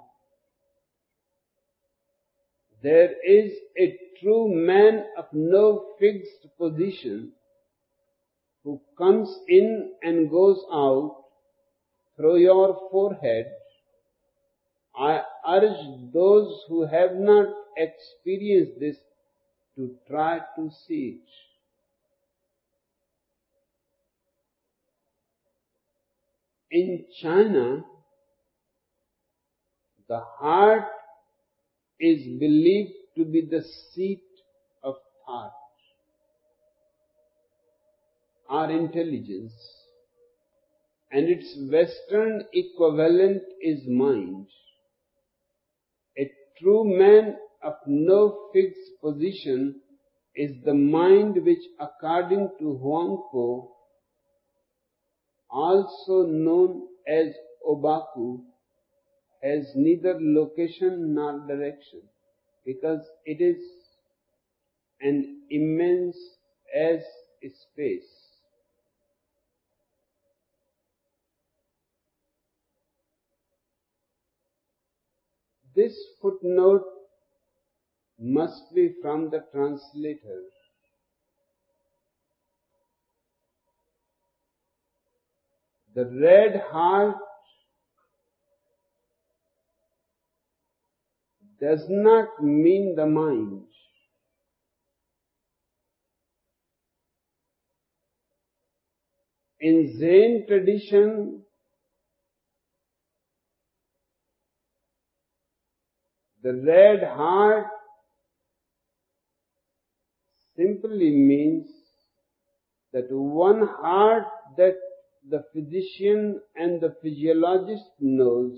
there is a true man of no fixed position who comes in and goes out through your forehead. I urge those who have not experienced this to try to see it. In China, the heart is believed to be the seat of thought or intelligence, and its Western equivalent is mind. A true man of no fixed position is the mind which, according to Huang Po, also known as Obaku, has neither location nor direction, because it is an immense as space. This footnote must be from the translator. The red heart does not mean the mind. In Zen tradition, the red heart simply means that one heart that the physician and the physiologist knows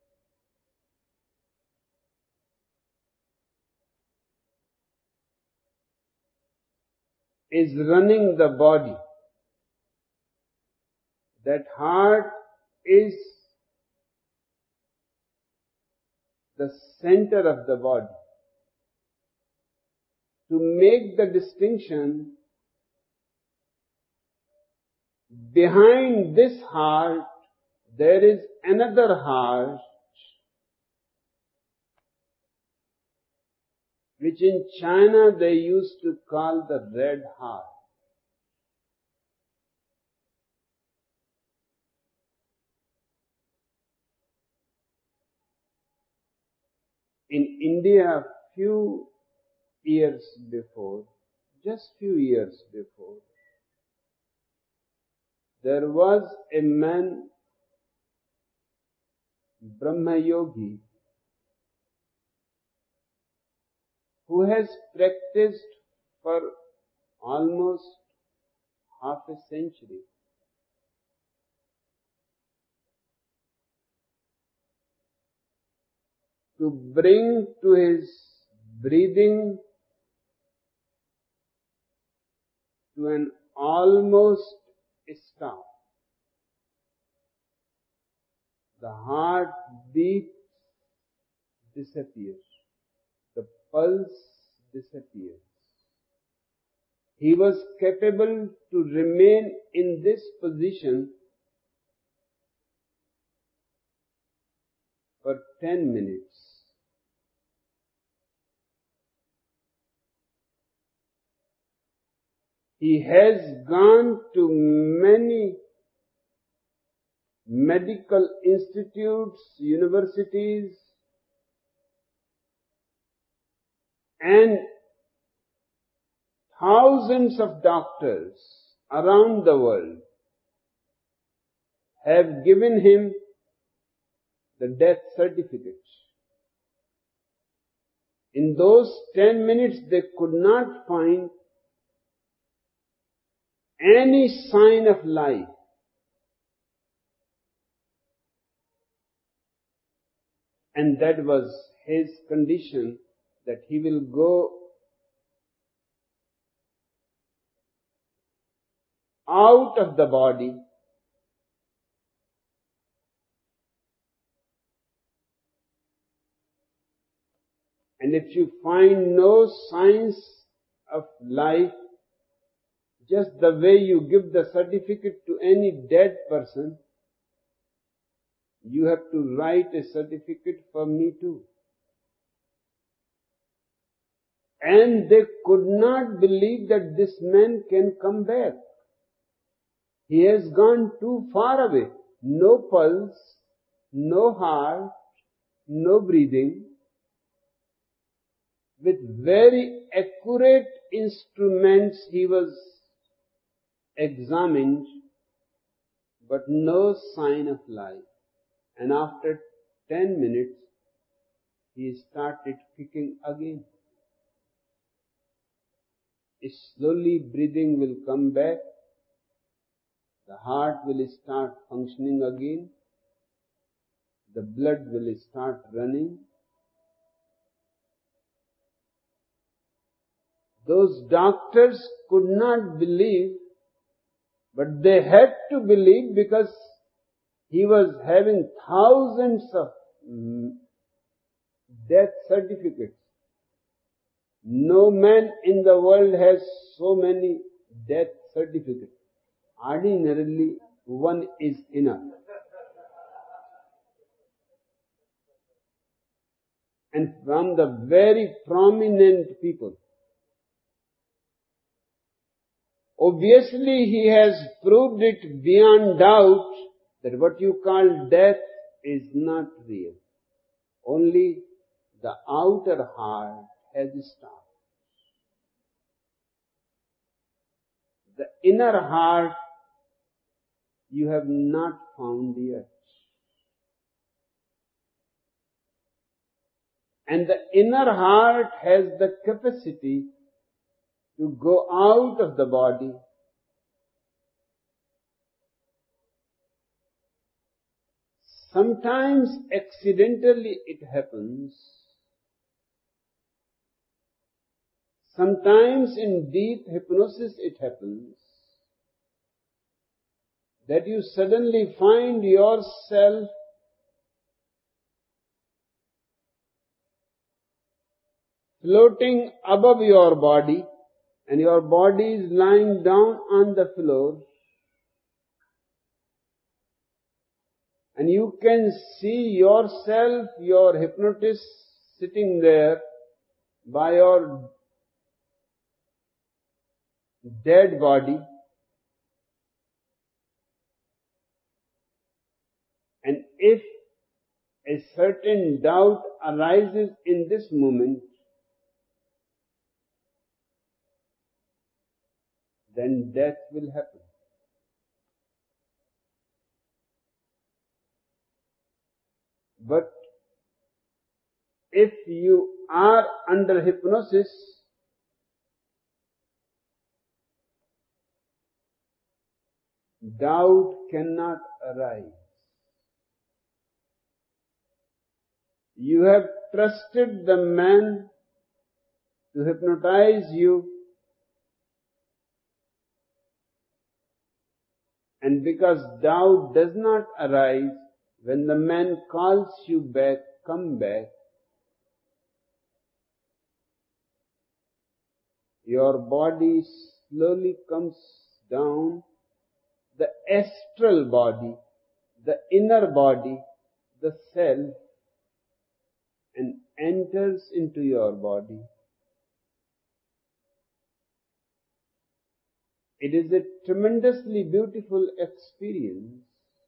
is running the body. That heart is the center of the body. To make the distinction, behind this heart there is another heart which in China they used to call the red heart. In India, few years before, just few years before, there was a man, Brahma Yogi, who has practiced for almost half a century. To bring to his breathing to an almost stop. The the heartbeat disappears. The pulse disappears. He was capable to remain in this position for ten minutes. He has gone to many medical institutes, universities, and thousands of doctors around the world have given him the death certificate. In those ten minutes, they could not find any sign of life. And that was his condition, that he will go out of the body and if you find no signs of life, just the way you give the certificate to any dead person, you have to write a certificate for me too. And they could not believe that this man can come back. He has gone too far away. No pulse, no heart, no breathing. With very accurate instruments he was examined, but no sign of life. And after ten minutes, he started kicking again. Slowly breathing will come back. The heart will start functioning again. The blood will start running. Those doctors could not believe, but they had to believe because he was having thousands of death certificates. No man in the world has so many death certificates. Ordinarily, one is enough. And from the very prominent people. Obviously, he has proved it beyond doubt that what you call death is not real. Only the outer heart has stopped. The inner heart you have not found yet. And the inner heart has the capacity to go out of the body sometimes accidentally it happens. Sometimes in deep hypnosis it happens that you suddenly find yourself floating above your body and your body is lying down on the floor and you can see yourself, your hypnotist, sitting there by your dead body, and if a certain doubt arises in this moment, then death will happen. But if you are under hypnosis, doubt cannot arise. You have trusted the man to hypnotize you, and because doubt does not arise, when the man calls you back, come back, your body slowly comes down, the astral body, the inner body, the self, and enters into your body. It is a tremendously beautiful experience,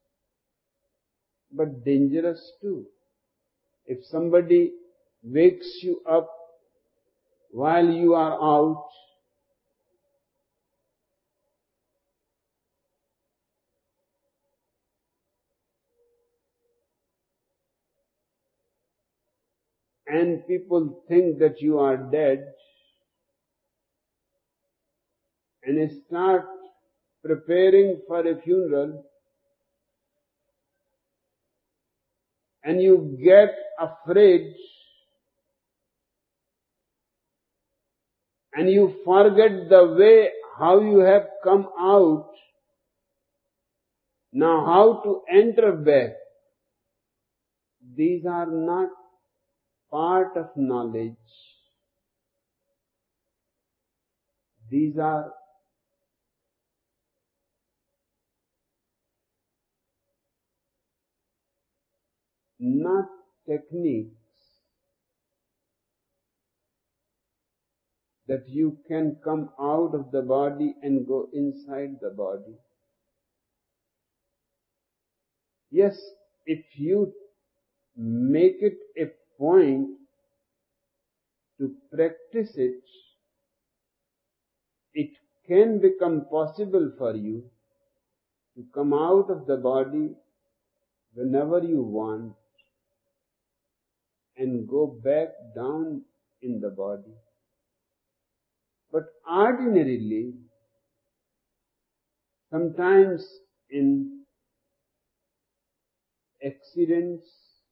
but dangerous too. If somebody wakes you up while you are out, and people think that you are dead, and start preparing for a funeral, and you get afraid, and you forget the way how you have come out, now how to enter back. These are not part of knowledge. These are not techniques that you can come out of the body and go inside the body. Yes, if you make it a point to practice it, it can become possible for you to come out of the body whenever you want and go back down in the body. But ordinarily, sometimes in accidents,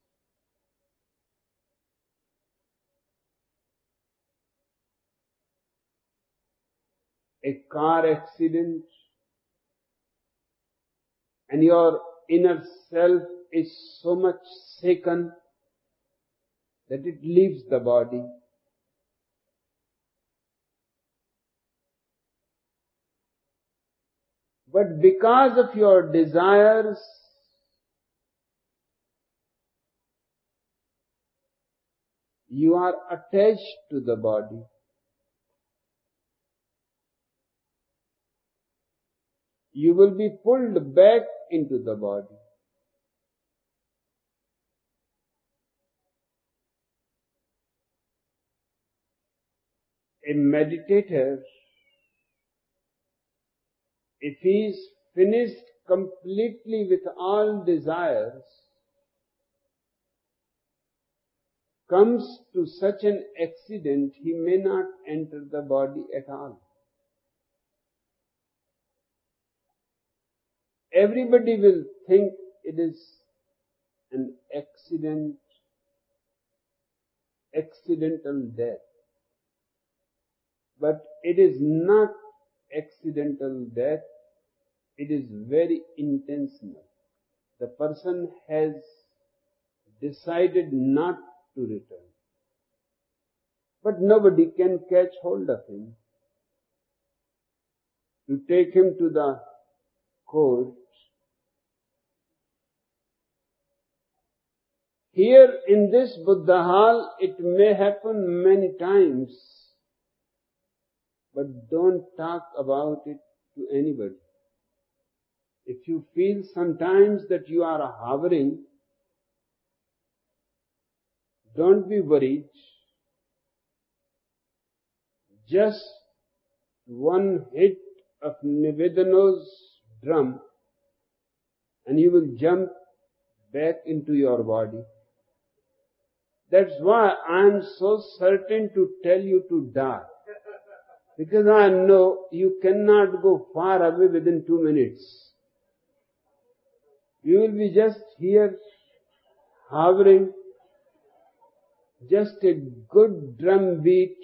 a car accident, and your inner self is so much shaken that it leaves the body. But because of your desires, you are attached to the body. You will be pulled back into the body. A meditator, if he is finished completely with all desires, comes to such an accident, he may not enter the body at all. Everybody will think it is an accident, accidental death. But it is not accidental death, it is very intentional. The person has decided not to return. But nobody can catch hold of him to take him to the court. Here in this Buddha hall, it may happen many times, but don't talk about it to anybody. If you feel sometimes that you are hovering, don't be worried. Just one hit of Nivedana's drum and you will jump back into your body. That's why I am so certain to tell you to die. Because I know you cannot go far away within two minutes. You will be just here, hovering, just a good drum beat.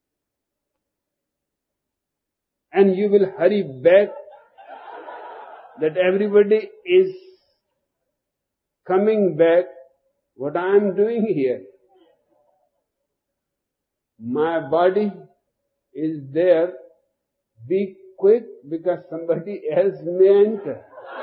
And you will hurry back that everybody is coming back, what I am doing here? My body is there. Be quick because somebody else may enter.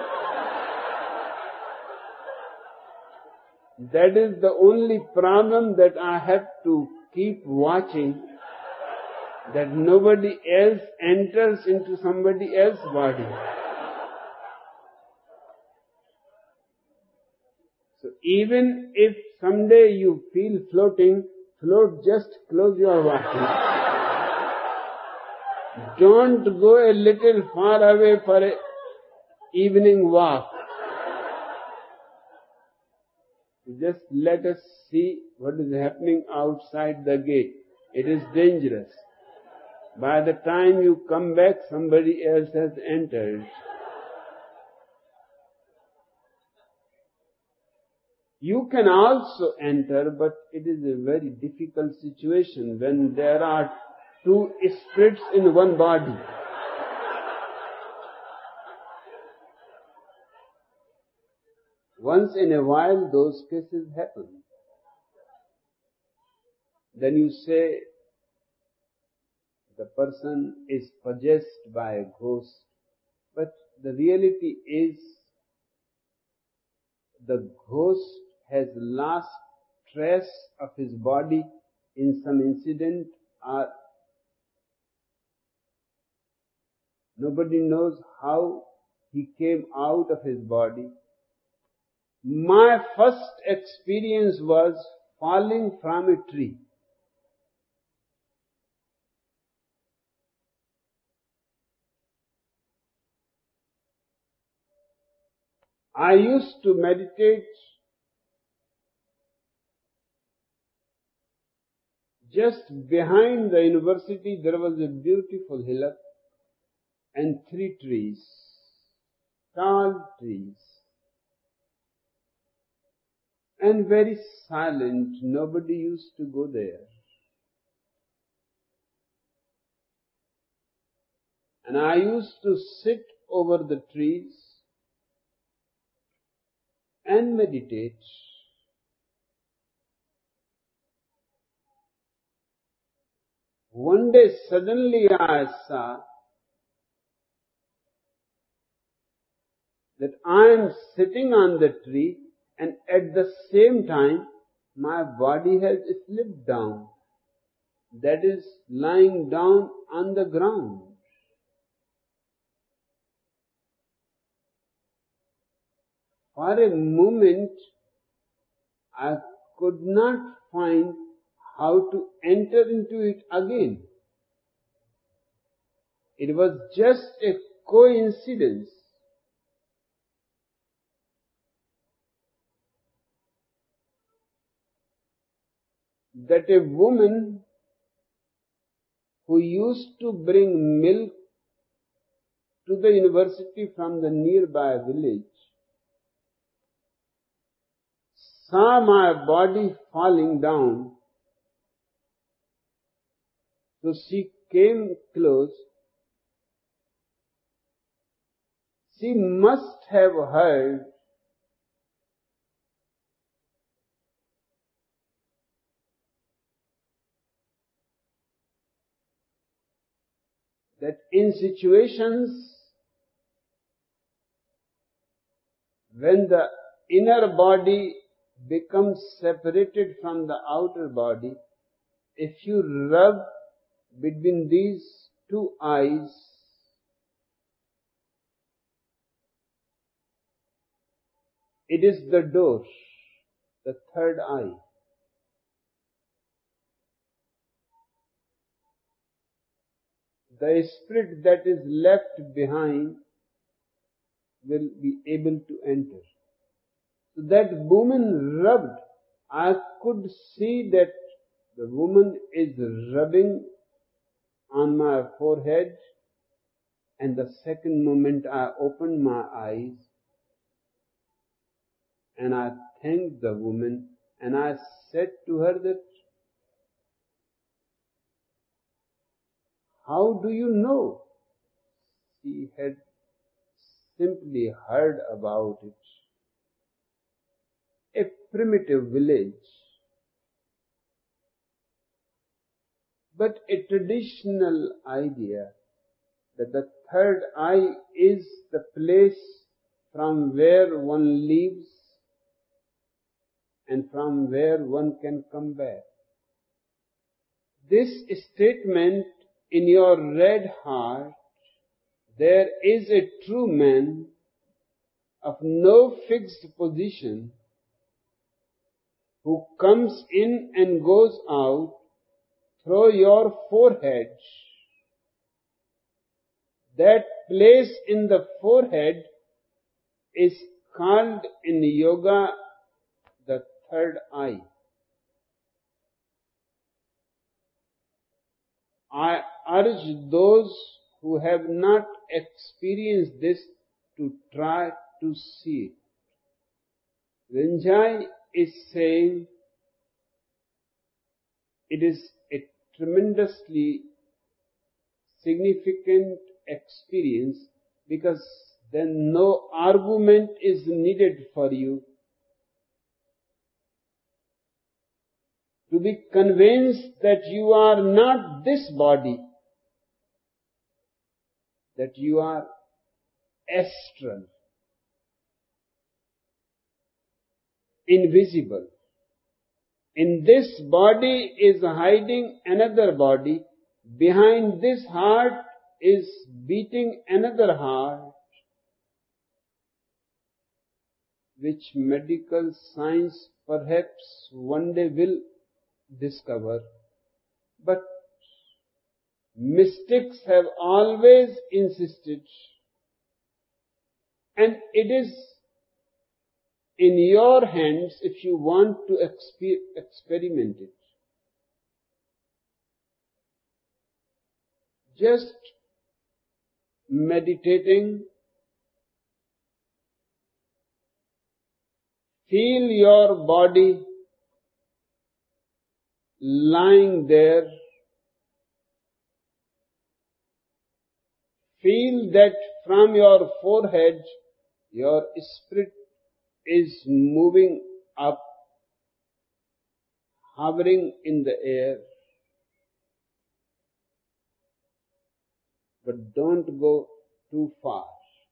That is the only problem, that I have to keep watching that nobody else enters into somebody else's body. So even if someday you feel floating, float, just close your eyes. Don't go a little far away for an evening walk. Just let us see what is happening outside the gate. It is dangerous. By the time you come back, somebody else has entered. You can also enter, but it is a very difficult situation when there are two spirits in one body. Once in a while those cases happen. Then you say the person is possessed by a ghost, but the reality is the ghost has lost trace of his body in some incident, or nobody knows how he came out of his body. My first experience was falling from a tree. I used to meditate just behind the university. There was a beautiful hillock and three trees, tall trees, and very silent. Nobody used to go there. And I used to sit over the trees and meditate. One day suddenly I saw that I am sitting on the tree, and at the same time my body has slipped down. That is, lying down on the ground. For a moment I could not find how to enter into it again. It was just a coincidence. That a woman who used to bring milk to the university from the nearby village saw my body falling down. So she came close. She must have heard that in situations when the inner body becomes separated from the outer body, if you rub between these two eyes, it is the door, the third eye. The spirit that is left behind will be able to enter. So that woman rubbed. I could see that the woman is rubbing on my forehead, and the second moment I opened my eyes and I thanked the woman, and I said to her that, how do you know? She had simply heard about it. A primitive village, but a traditional idea that the third eye is the place from where one leaves and from where one can come back. This statement in your red heart, there is a true man of no fixed position who comes in and goes out through your forehead. That place in the forehead is called in yoga the third eye. I urge those who have not experienced this to try to see it. Rinzai is saying it is a tremendously significant experience, because then no argument is needed for you to be convinced that you are not this body, that you are astral, invisible. In this body is hiding another body. Behind this heart is beating another heart, which medical science perhaps one day will discover. But mystics have always insisted, and it is in your hands if you want to exper- experiment it. Just meditating, feel your body lying there. Feel that from your forehead, your spirit is moving up, hovering in the air. But don't go too far.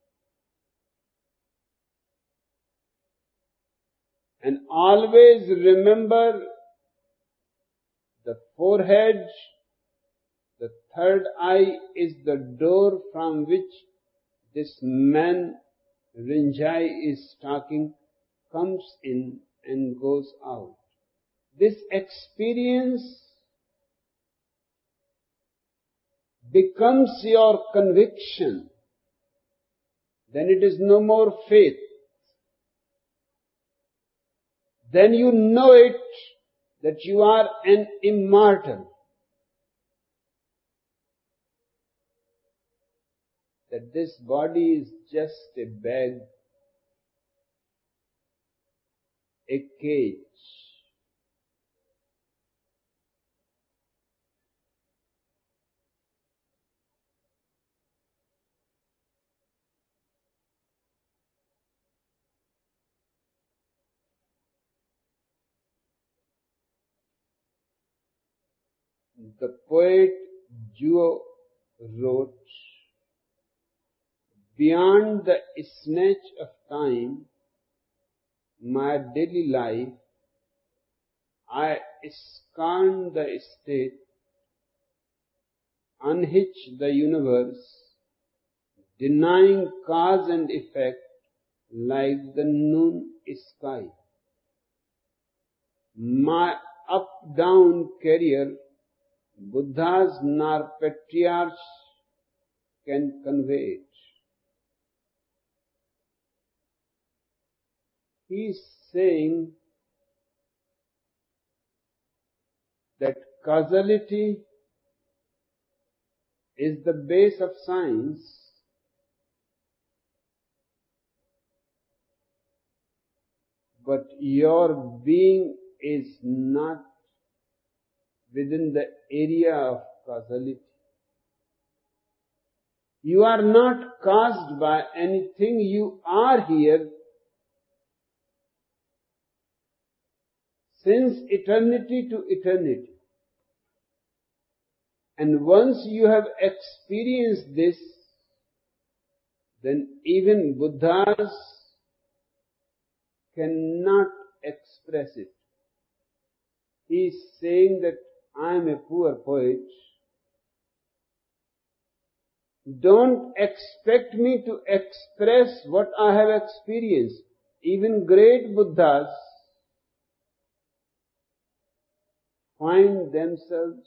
And always remember the forehead, the third eye is the door from which this man Rinzai is talking, comes in and goes out. This experience becomes your conviction. Then it is no more faith. Then you know it, that you are an immortal. That this body is just a bag, a cage. The poet Juo wrote, "Beyond the snatch of time, my daily life, I scorn the state, unhitch the universe, denying cause and effect like the noon sky. My up-down career, Buddhas nor patriarchs can convey it." He is saying that causality is the base of science, but your being is not within the area of causality. You are not caused by anything. You are here since eternity to eternity. And once you have experienced this, then even Buddhas cannot express it. He is saying that I am a poor poet. Don't expect me to express what I have experienced. Even great Buddhas find themselves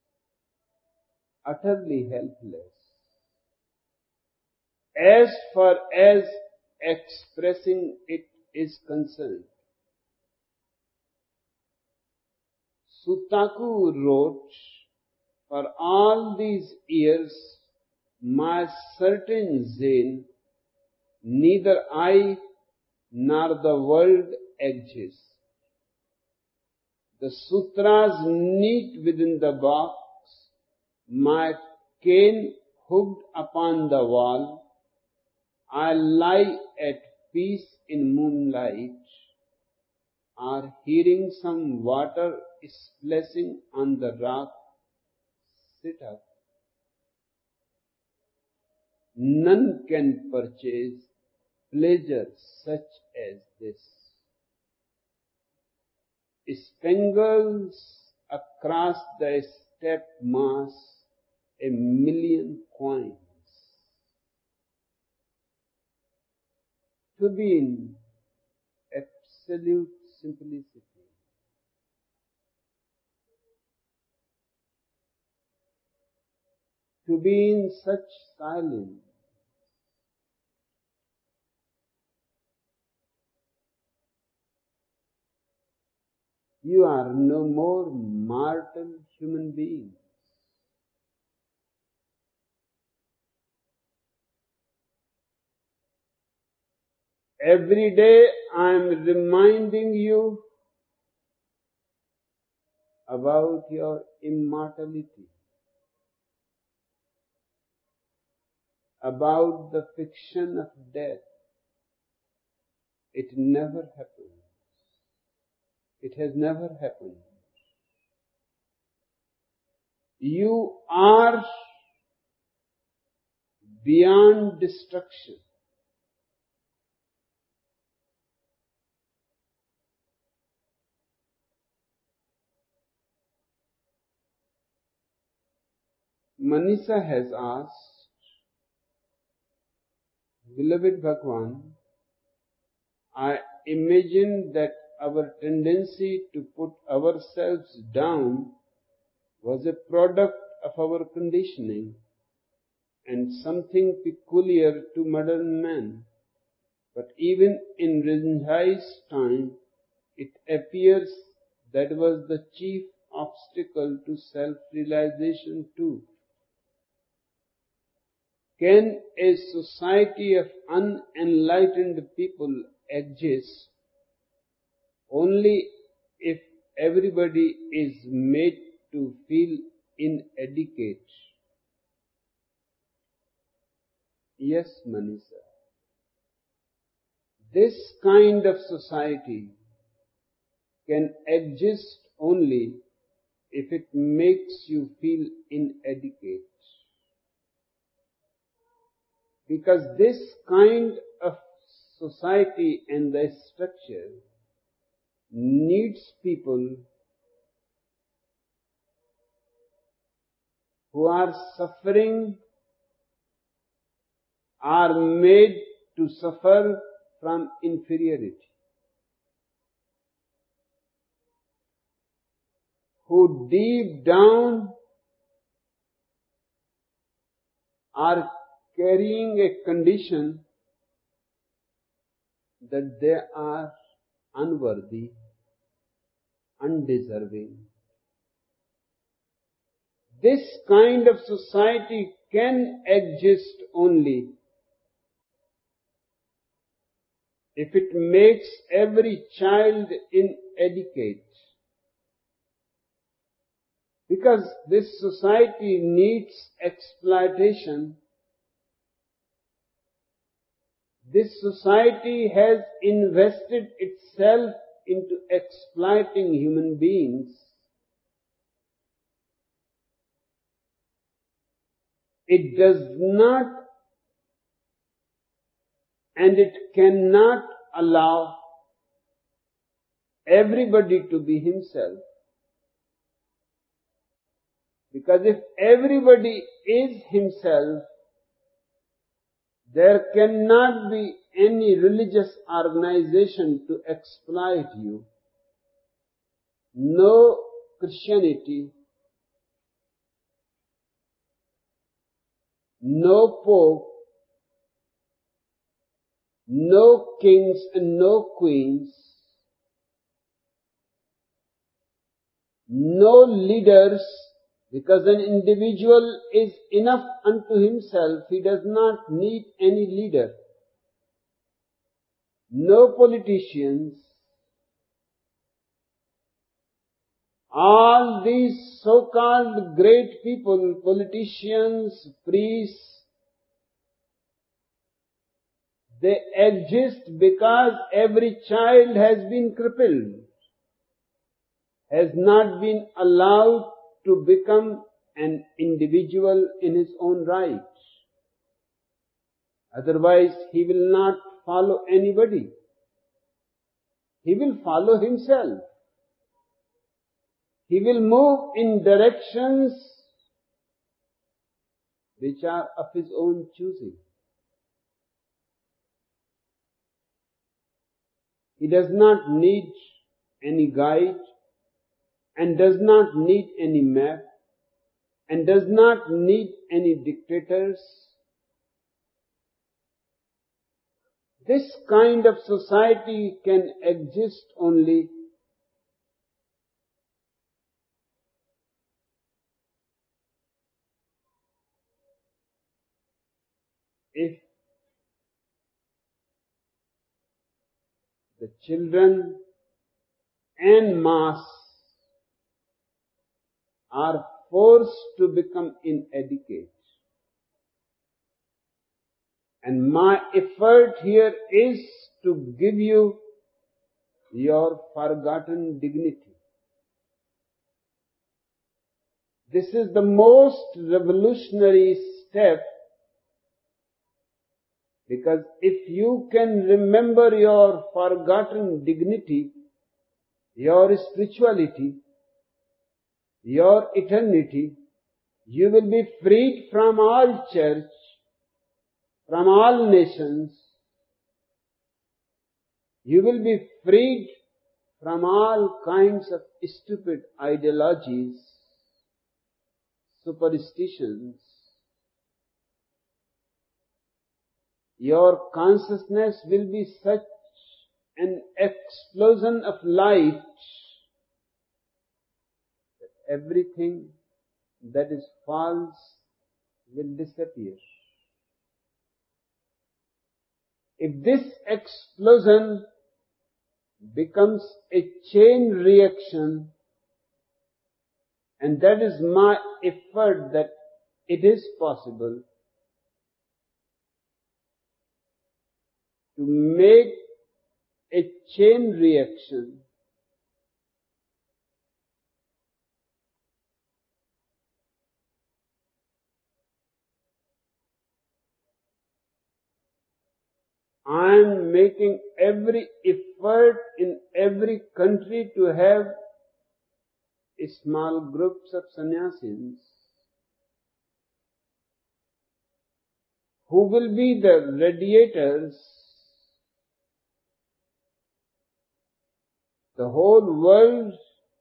utterly helpless as far as expressing it is concerned. Sutaku wrote, for all these years, my certain Zen, neither I nor the world exist. The sutras neat within the box, my cane hooked upon the wall, I lie at peace in moonlight, or hearing some water splashing on the rock, sit up. None can purchase pleasure such as this. Spangles across the step mass a million coins. To be in absolute simplicity. To be in such silence. You are no more mortal human beings. Every day I am reminding you about your immortality, about the fiction of death. It never happened. It has never happened. You are beyond destruction. Manisha has asked, beloved Bhagwan, I imagine that our tendency to put ourselves down was a product of our conditioning and something peculiar to modern man. But even in Rinzai's time, it appears that was the chief obstacle to self-realization too. Can a society of unenlightened people exist only if everybody is made to feel inadequate? Yes, Manisha. This kind of society can exist only if it makes you feel inadequate. Because this kind of society and the structure needs people who are suffering, are made to suffer from inferiority, who deep down are carrying a condition that they are unworthy, undeserving. This kind of society can exist only if it makes every child inadequate. Because this society needs exploitation This society has invested itself into exploiting human beings. It does not and it cannot allow everybody to be himself. Because if everybody is himself, there cannot be any religious organization to exploit you. No Christianity, no Pope, no kings and no queens, no leaders, because an individual is enough unto himself. He does not need any leader. No politicians. All these so-called great people, politicians, priests, they exist because every child has been crippled, has not been allowed to become an individual in his own right. Otherwise, he will not follow anybody. He will follow himself. He will move in directions which are of his own choosing. He does not need any guide and does not need any map and does not need any dictators. This kind of society can exist only if the children en masse are forced to become inadequate. And my effort here is to give you your forgotten dignity. This is the most revolutionary step, because if you can remember your forgotten dignity, your spirituality, your eternity, you will be freed from all church, from all nations. You will be freed from all kinds of stupid ideologies, superstitions. Your consciousness will be such an explosion of light that everything that is false will disappear. If this explosion becomes a chain reaction, and that is my effort that it is possible to make a chain reaction, I am making every effort in every country to have small groups of sannyasins who will be the radiators. The whole world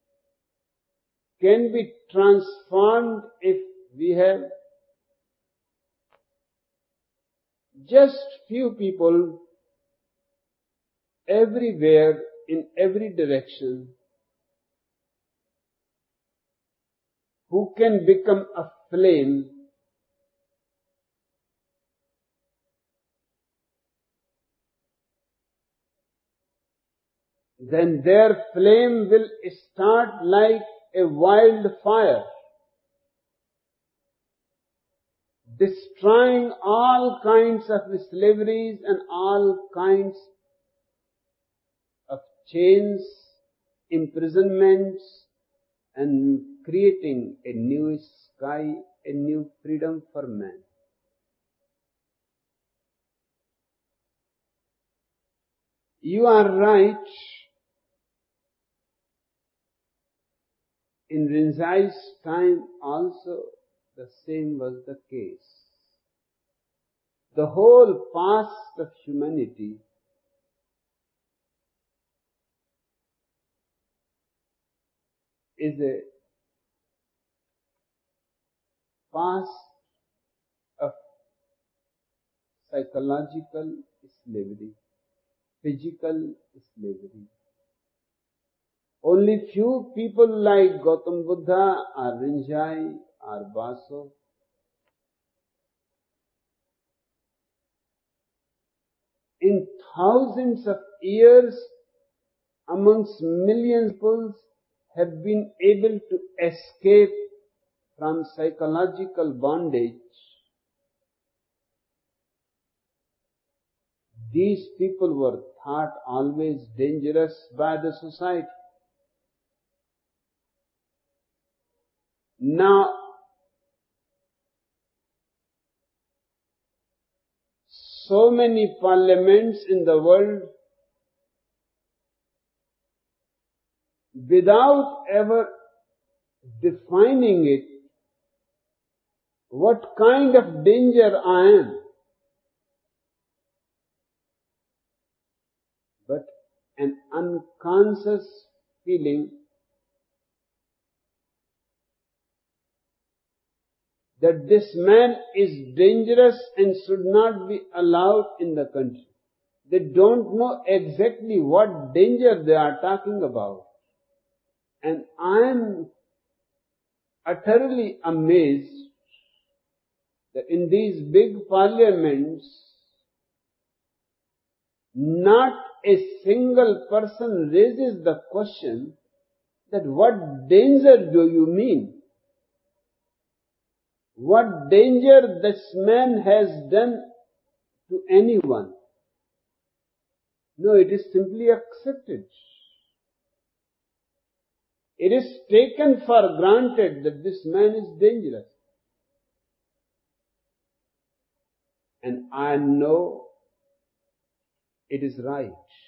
can be transformed if we have just few people everywhere in every direction who can become a flame then their flame will start like a wildfire. destroying all kinds of slaveries and all kinds of chains, imprisonments, and creating a new sky, a new freedom for man. You are right. In Rinzai's time also the same was the case. The whole past of humanity is a past of psychological slavery, physical slavery. Only few people like Gautam Buddha or Rinzai or Baso in thousands of years amongst millions of people have been able to escape from psychological bondage. These people were thought always dangerous by the society. Now, so many parliaments in the world, without ever defining it, what kind of danger I am, but an unconscious feeling that this man is dangerous and should not be allowed in the country. They don't know exactly what danger they are talking about. And I am utterly amazed that in these big parliaments, not a single person raises the question that what danger do you mean? What danger this man has done to anyone? No, it is simply accepted. It is taken for granted that this man is dangerous. And I know it is right.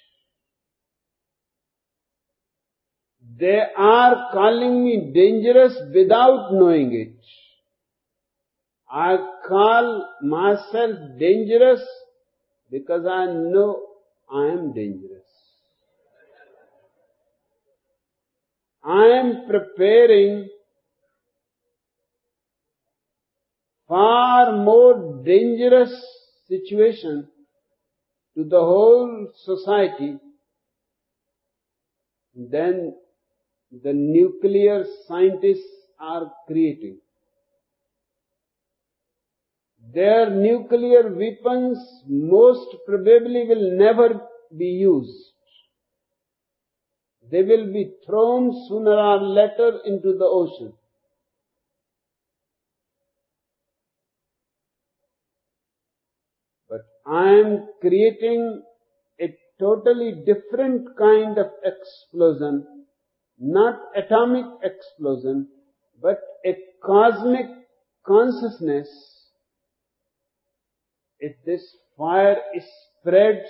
They are calling me dangerous without knowing it. I call myself dangerous because I know I am dangerous. I am preparing far more dangerous situation to the whole society than the nuclear scientists are creating. Their nuclear weapons most probably will never be used. They will be thrown sooner or later into the ocean. But I am creating a totally different kind of explosion, not atomic explosion, but a cosmic consciousness. If this fire spreads,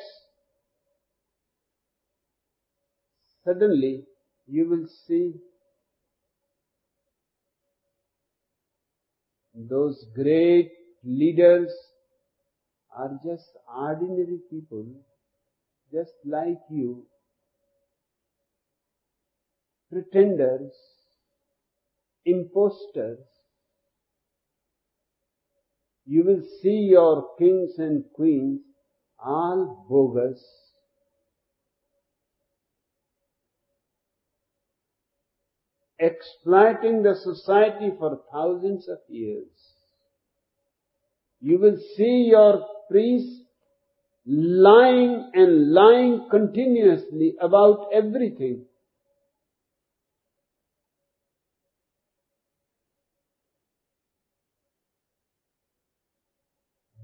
suddenly you will see those great leaders are just ordinary people, just like you, pretenders, imposters. You will see your kings and queens all bogus, exploiting the society for thousands of years. You will see your priests lying and lying continuously about everything.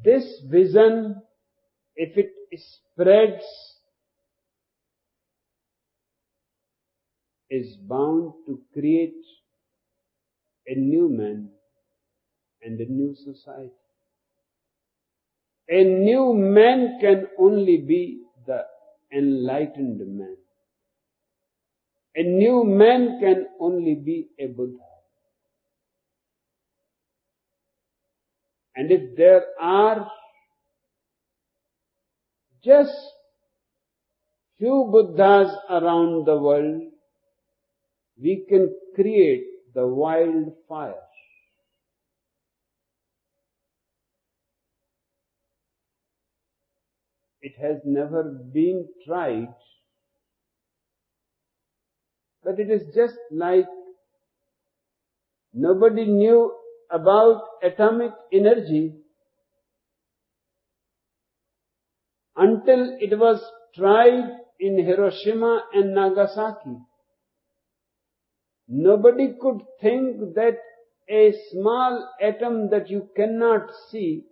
this vision, if it spreads, is bound to create a new man and a new society. A new man can only be the enlightened man. A new man can only be a Buddha. And if there are just few Buddhas around the world, we can create the wildfire. It has never been tried, but it is just like nobody knew about atomic energy until it was tried in Hiroshima and Nagasaki. Nobody could think that a small atom that you cannot see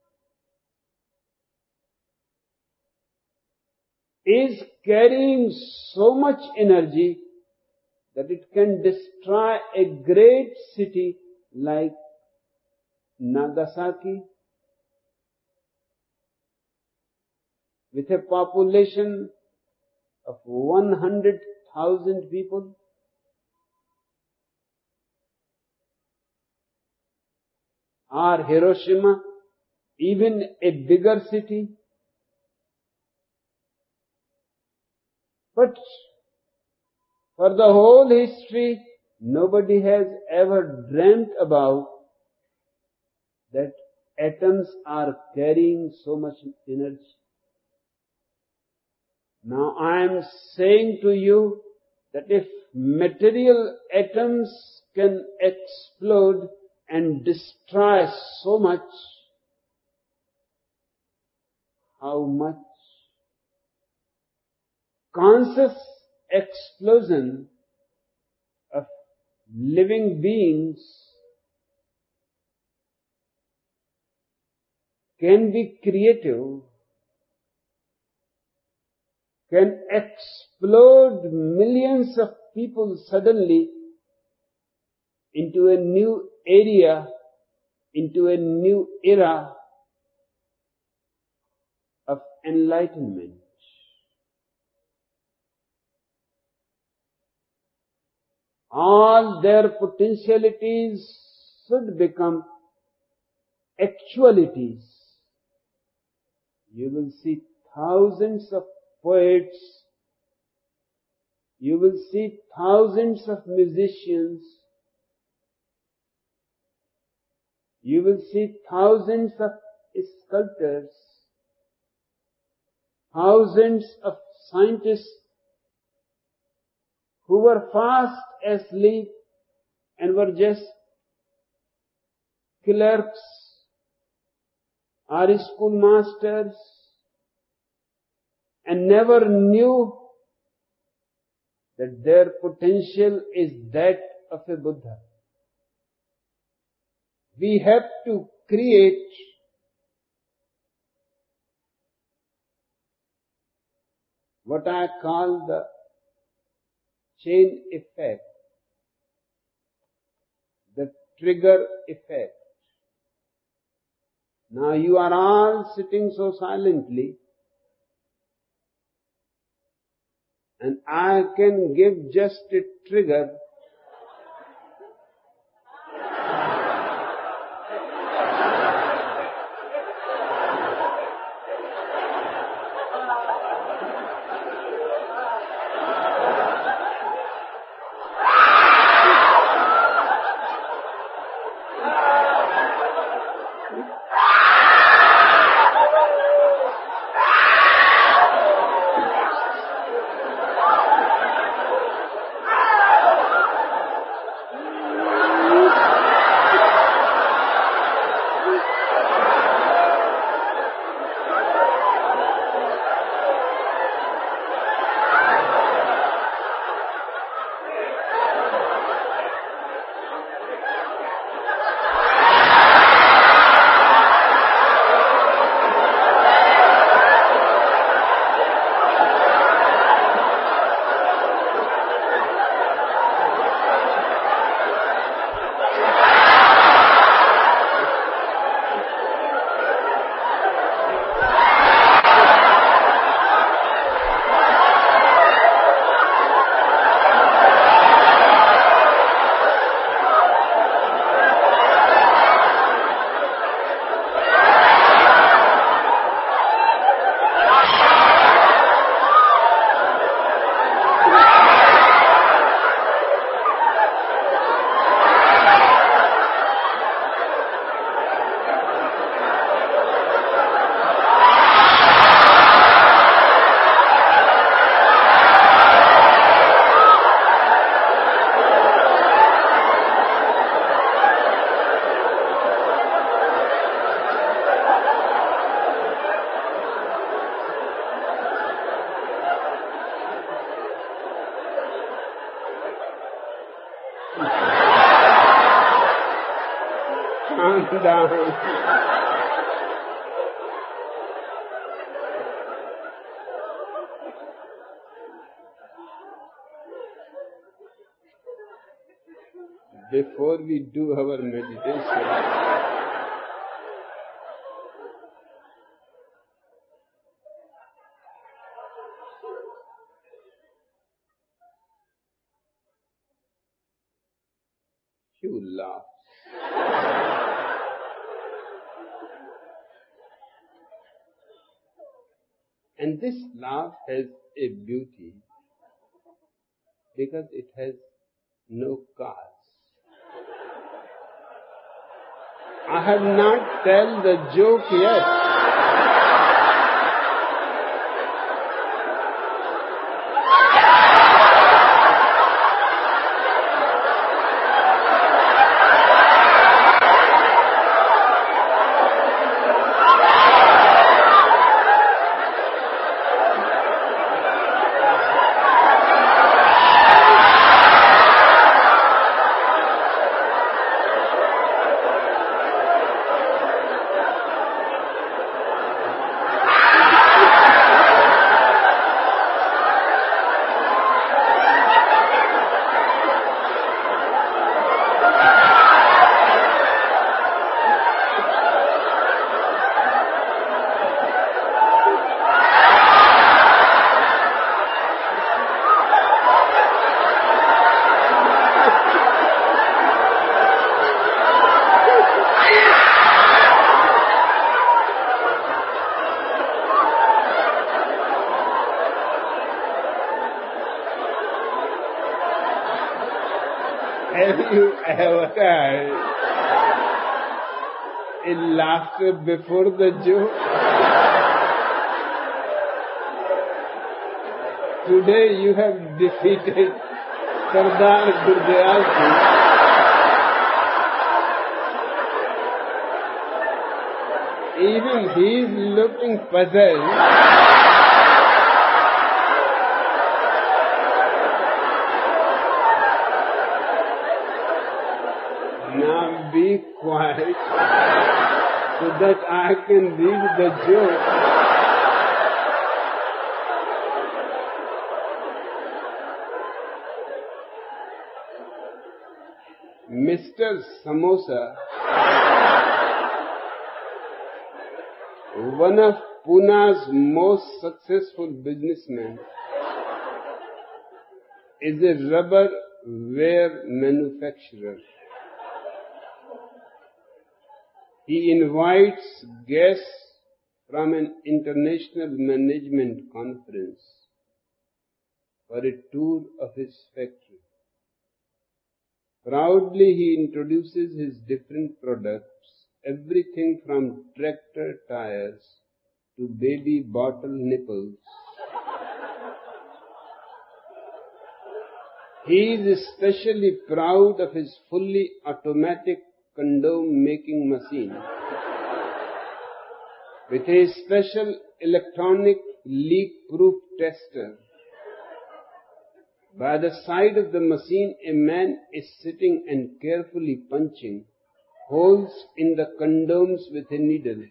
is carrying so much energy that it can destroy a great city like Nagasaki, with a population of one hundred thousand people. Or Hiroshima, even a bigger city. But for the whole history, nobody has ever dreamt about that atoms are carrying so much energy. Now I am saying to you that if material atoms can explode and destroy so much, how much conscious explosion of living beings can be creative, can explode millions of people suddenly into a new area, into a new era of enlightenment. All their potentialities should become actualities. You will see thousands of poets, you will see thousands of musicians, you will see thousands of sculptors, thousands of scientists who were fast asleep and were just clerks or schoolmasters and never knew that their potential is that of a Buddha. We have to create what I call the chain effect, the trigger effect. Now you are all sitting so silently, and I can give just a trigger Calm down. Before we do our meditation, you laugh. And this laugh has a beauty because it has no cause. I have not told the joke yet. Have you ever had a laughter before the joke? Today you have defeated Sardar Gurdiyal Singh. Even he is looking puzzled. Now be quiet so that I can read the joke. Mister Samosa, one of Pune's most successful businessmen, is a rubber ware manufacturer. He invites guests from an international management conference for a tour of his factory. Proudly he introduces his different products, everything from tractor tires to baby bottle nipples. He is especially proud of his fully automatic condom making machine with a special electronic leak-proof tester. By the side of the machine, a man is sitting and carefully punching holes in the condoms with a needle.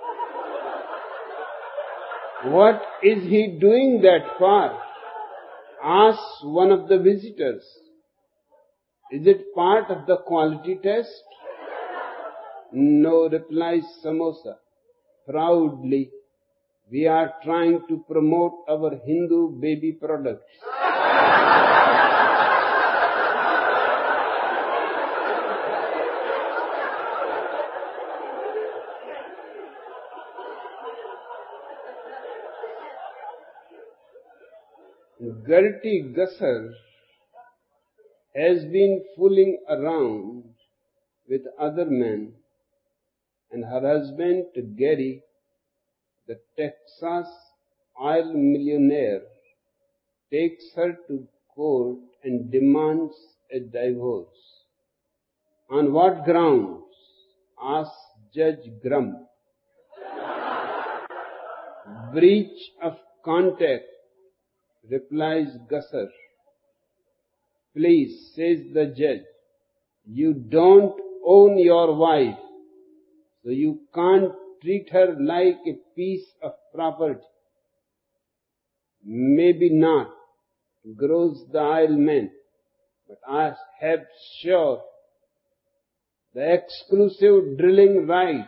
What is he doing that for? Asks one of the visitors. Is it part of the quality test? No, replies Samosa. Proudly, we are trying to promote our Hindu baby products. Gertie Gusser has been fooling around with other men, and her husband Gary, the Texas oil millionaire, takes her to court and demands a divorce. On what grounds? Asks Judge Grum. Breach of contract, replies Gusser. Please, says the judge, You don't own your wife, so you can't treat her like a piece of property. Maybe not, grows the idle man, but I have sure the exclusive drilling rights.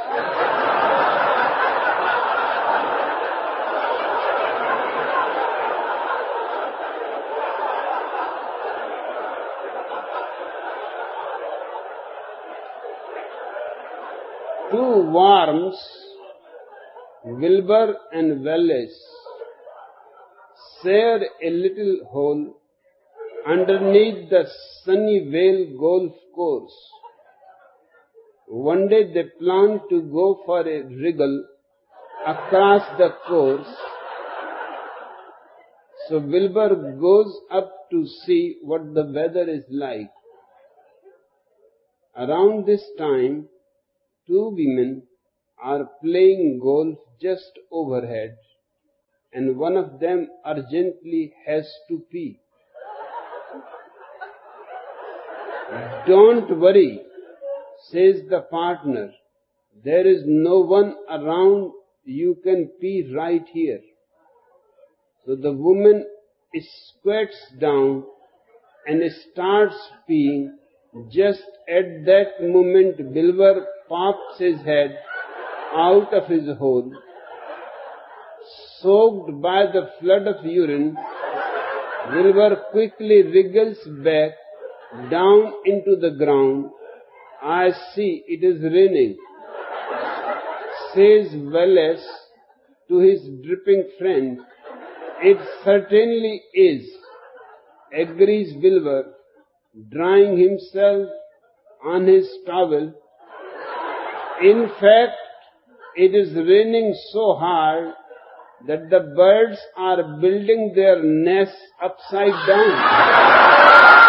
Two worms, Wilbur and Wallace, shared a little hole underneath the Sunnyvale golf course. One day they planned to go for a wriggle across the course. So Wilbur goes up to see what the weather is like. Around this time, two women are playing golf just overhead, and one of them urgently has to pee. Don't worry, says the partner. There is no one around. You can pee right here. So the woman squats down and starts peeing. Just at that moment, Wilbur pops his head out of his hole. Soaked by the flood of urine, Wilbur quickly wriggles back down into the ground. I see, it is raining, says Wallace to his dripping friend. It certainly is, agrees Wilbur, drying himself on his towel. In fact, it is raining so hard that the birds are building their nests upside down.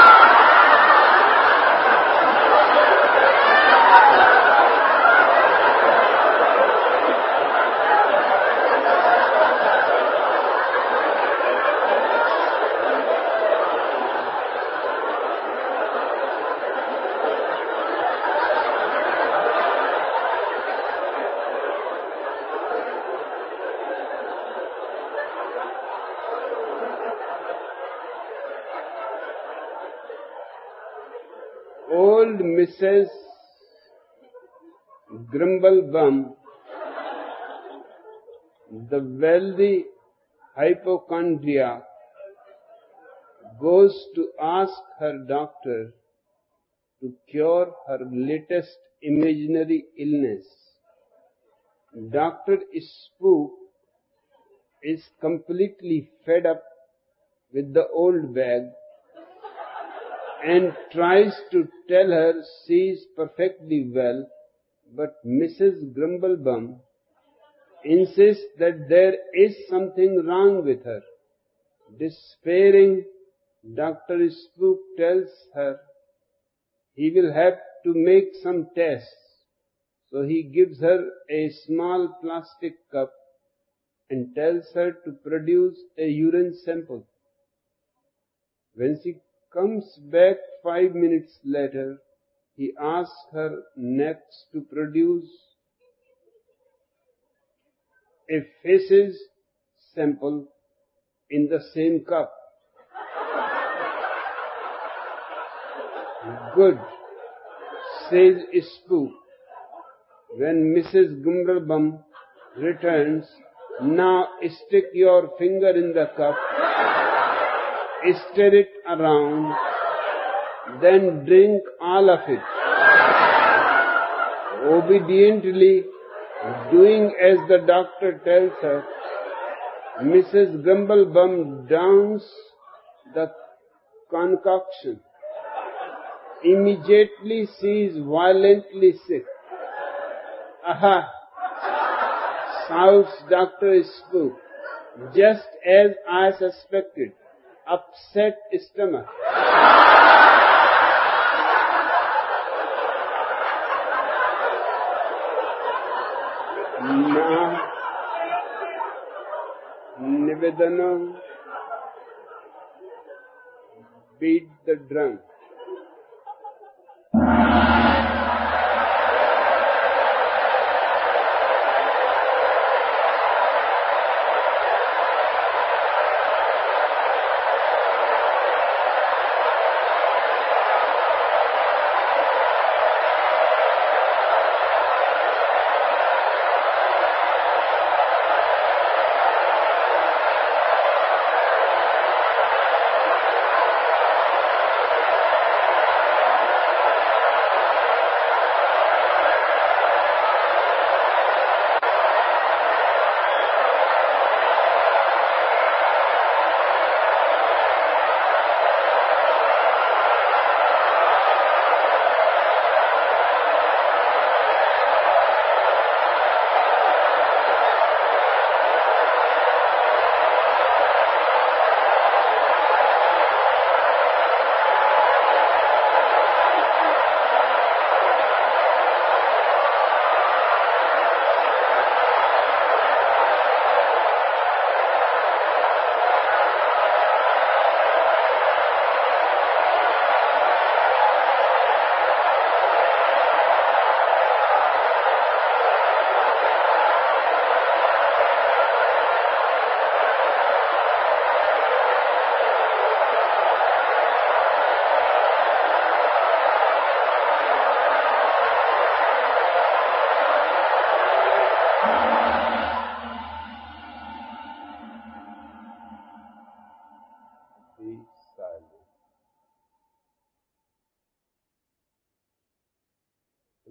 Old Missus Grumblebum, the wealthy hypochondriac, goes to ask her doctor to cure her latest imaginary illness. Doctor Spook is completely fed up with the old bag and tries to tell her she is perfectly well, but Missus Grumblebum insists that there is something wrong with her. Despairing, Doctor Spook tells her he will have to make some tests, so he gives her a small plastic cup and tells her to produce a urine sample. When she comes back five minutes later, he asks her next to produce a feces sample in the same cup. Good, says Spook. When Missus Grumblebum returns, now stick your finger in the cup, stir it around, then drink all of it. Obediently doing as the doctor tells her, Missus Grumblebum downs the concoction. Immediately she is violently sick. Aha! Shouts Doctor Spook, just as I suspected. Upset stomach. Now, Nivedana, beat the drum.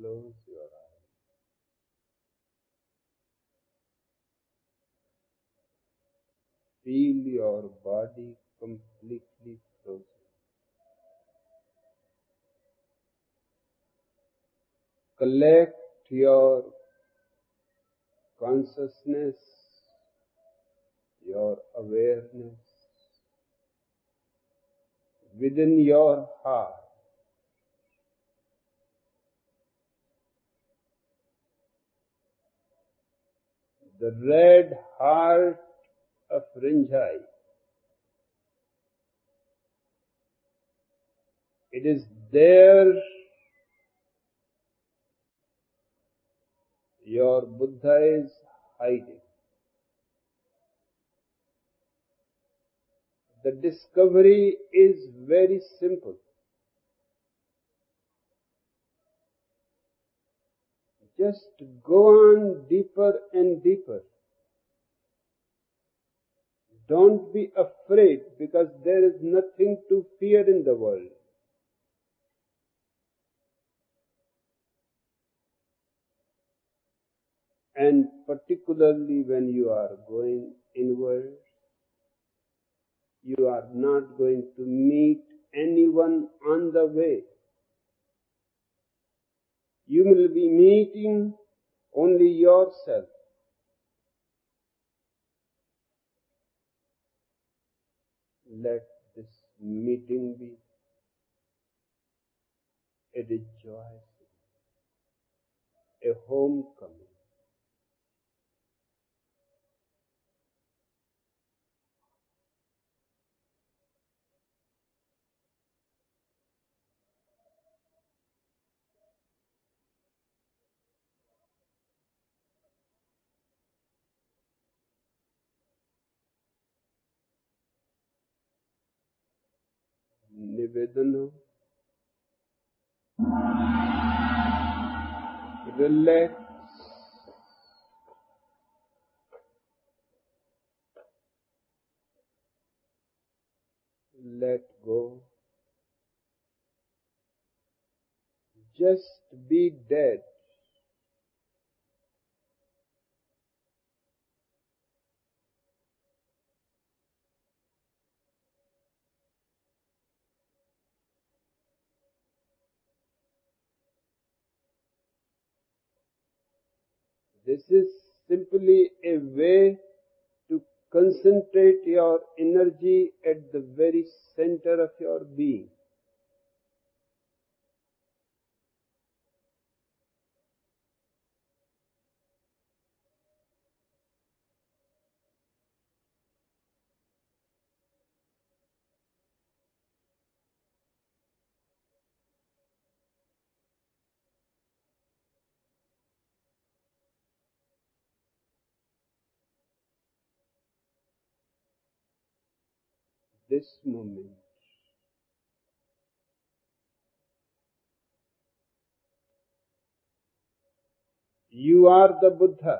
close your eyes. Feel your body completely frozen. Collect your consciousness, your awareness within your heart. The red heart of Rinjai. It is there your Buddha is hiding. The discovery is very simple. Just go on deeper and deeper. Don't be afraid, because there is nothing to fear in the world. And particularly when you are going inward, you are not going to meet anyone on the way. You will be meeting only yourself. Let this meeting be a rejoicing, a homecoming. Nivedana, relax, let go, just be dead. This is simply a way to concentrate your energy at the very center of your being. This moment, you are the Buddha.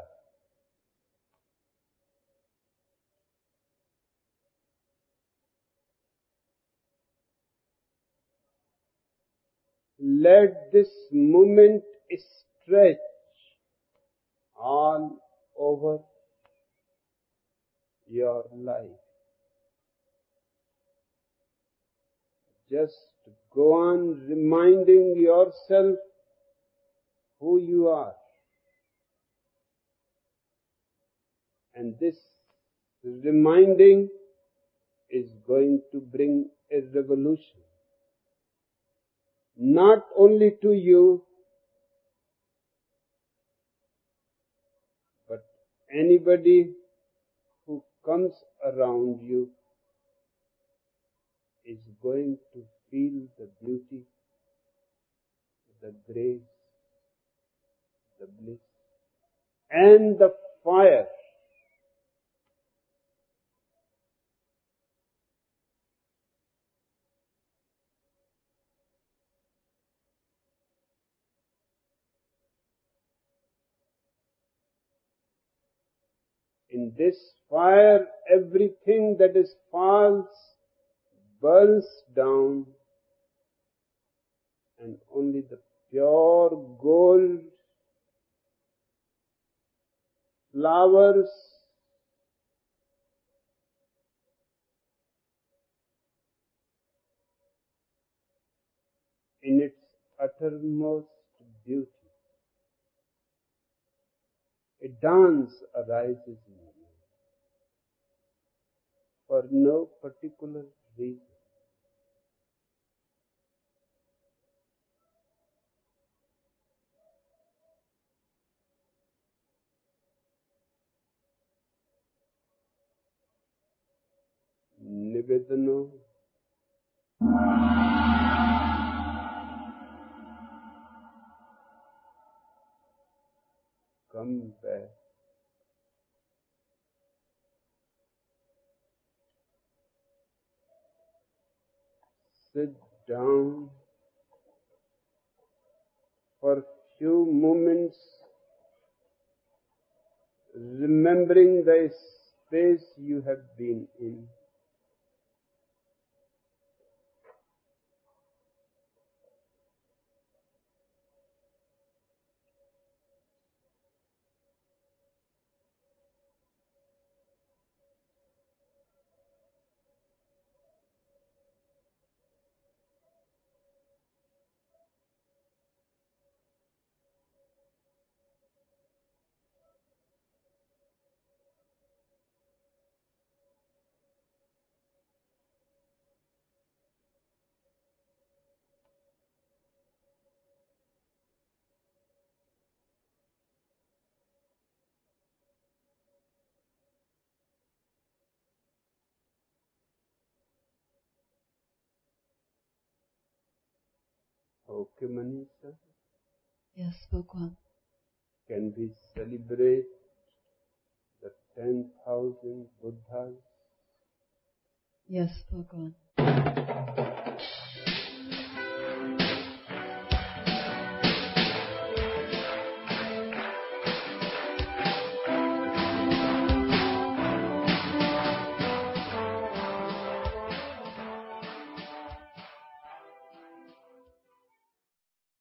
Let this moment stretch all over your life. Just go on reminding yourself who you are. And this reminding is going to bring a revolution. Not only to you, but anybody who comes around you is going to feel the beauty, the grace, the bliss, and the fire in this fire. Everything that is false burns down, and only the pure gold, flowers, in its uttermost beauty. A dance arises in you for no particular reason. Nivedana, come back. Sit down for few moments, remembering the space you have been in. Okay, Manisha? Yes, Bhagwan. Can we celebrate the ten thousand Buddhas? Yes, Bhagwan.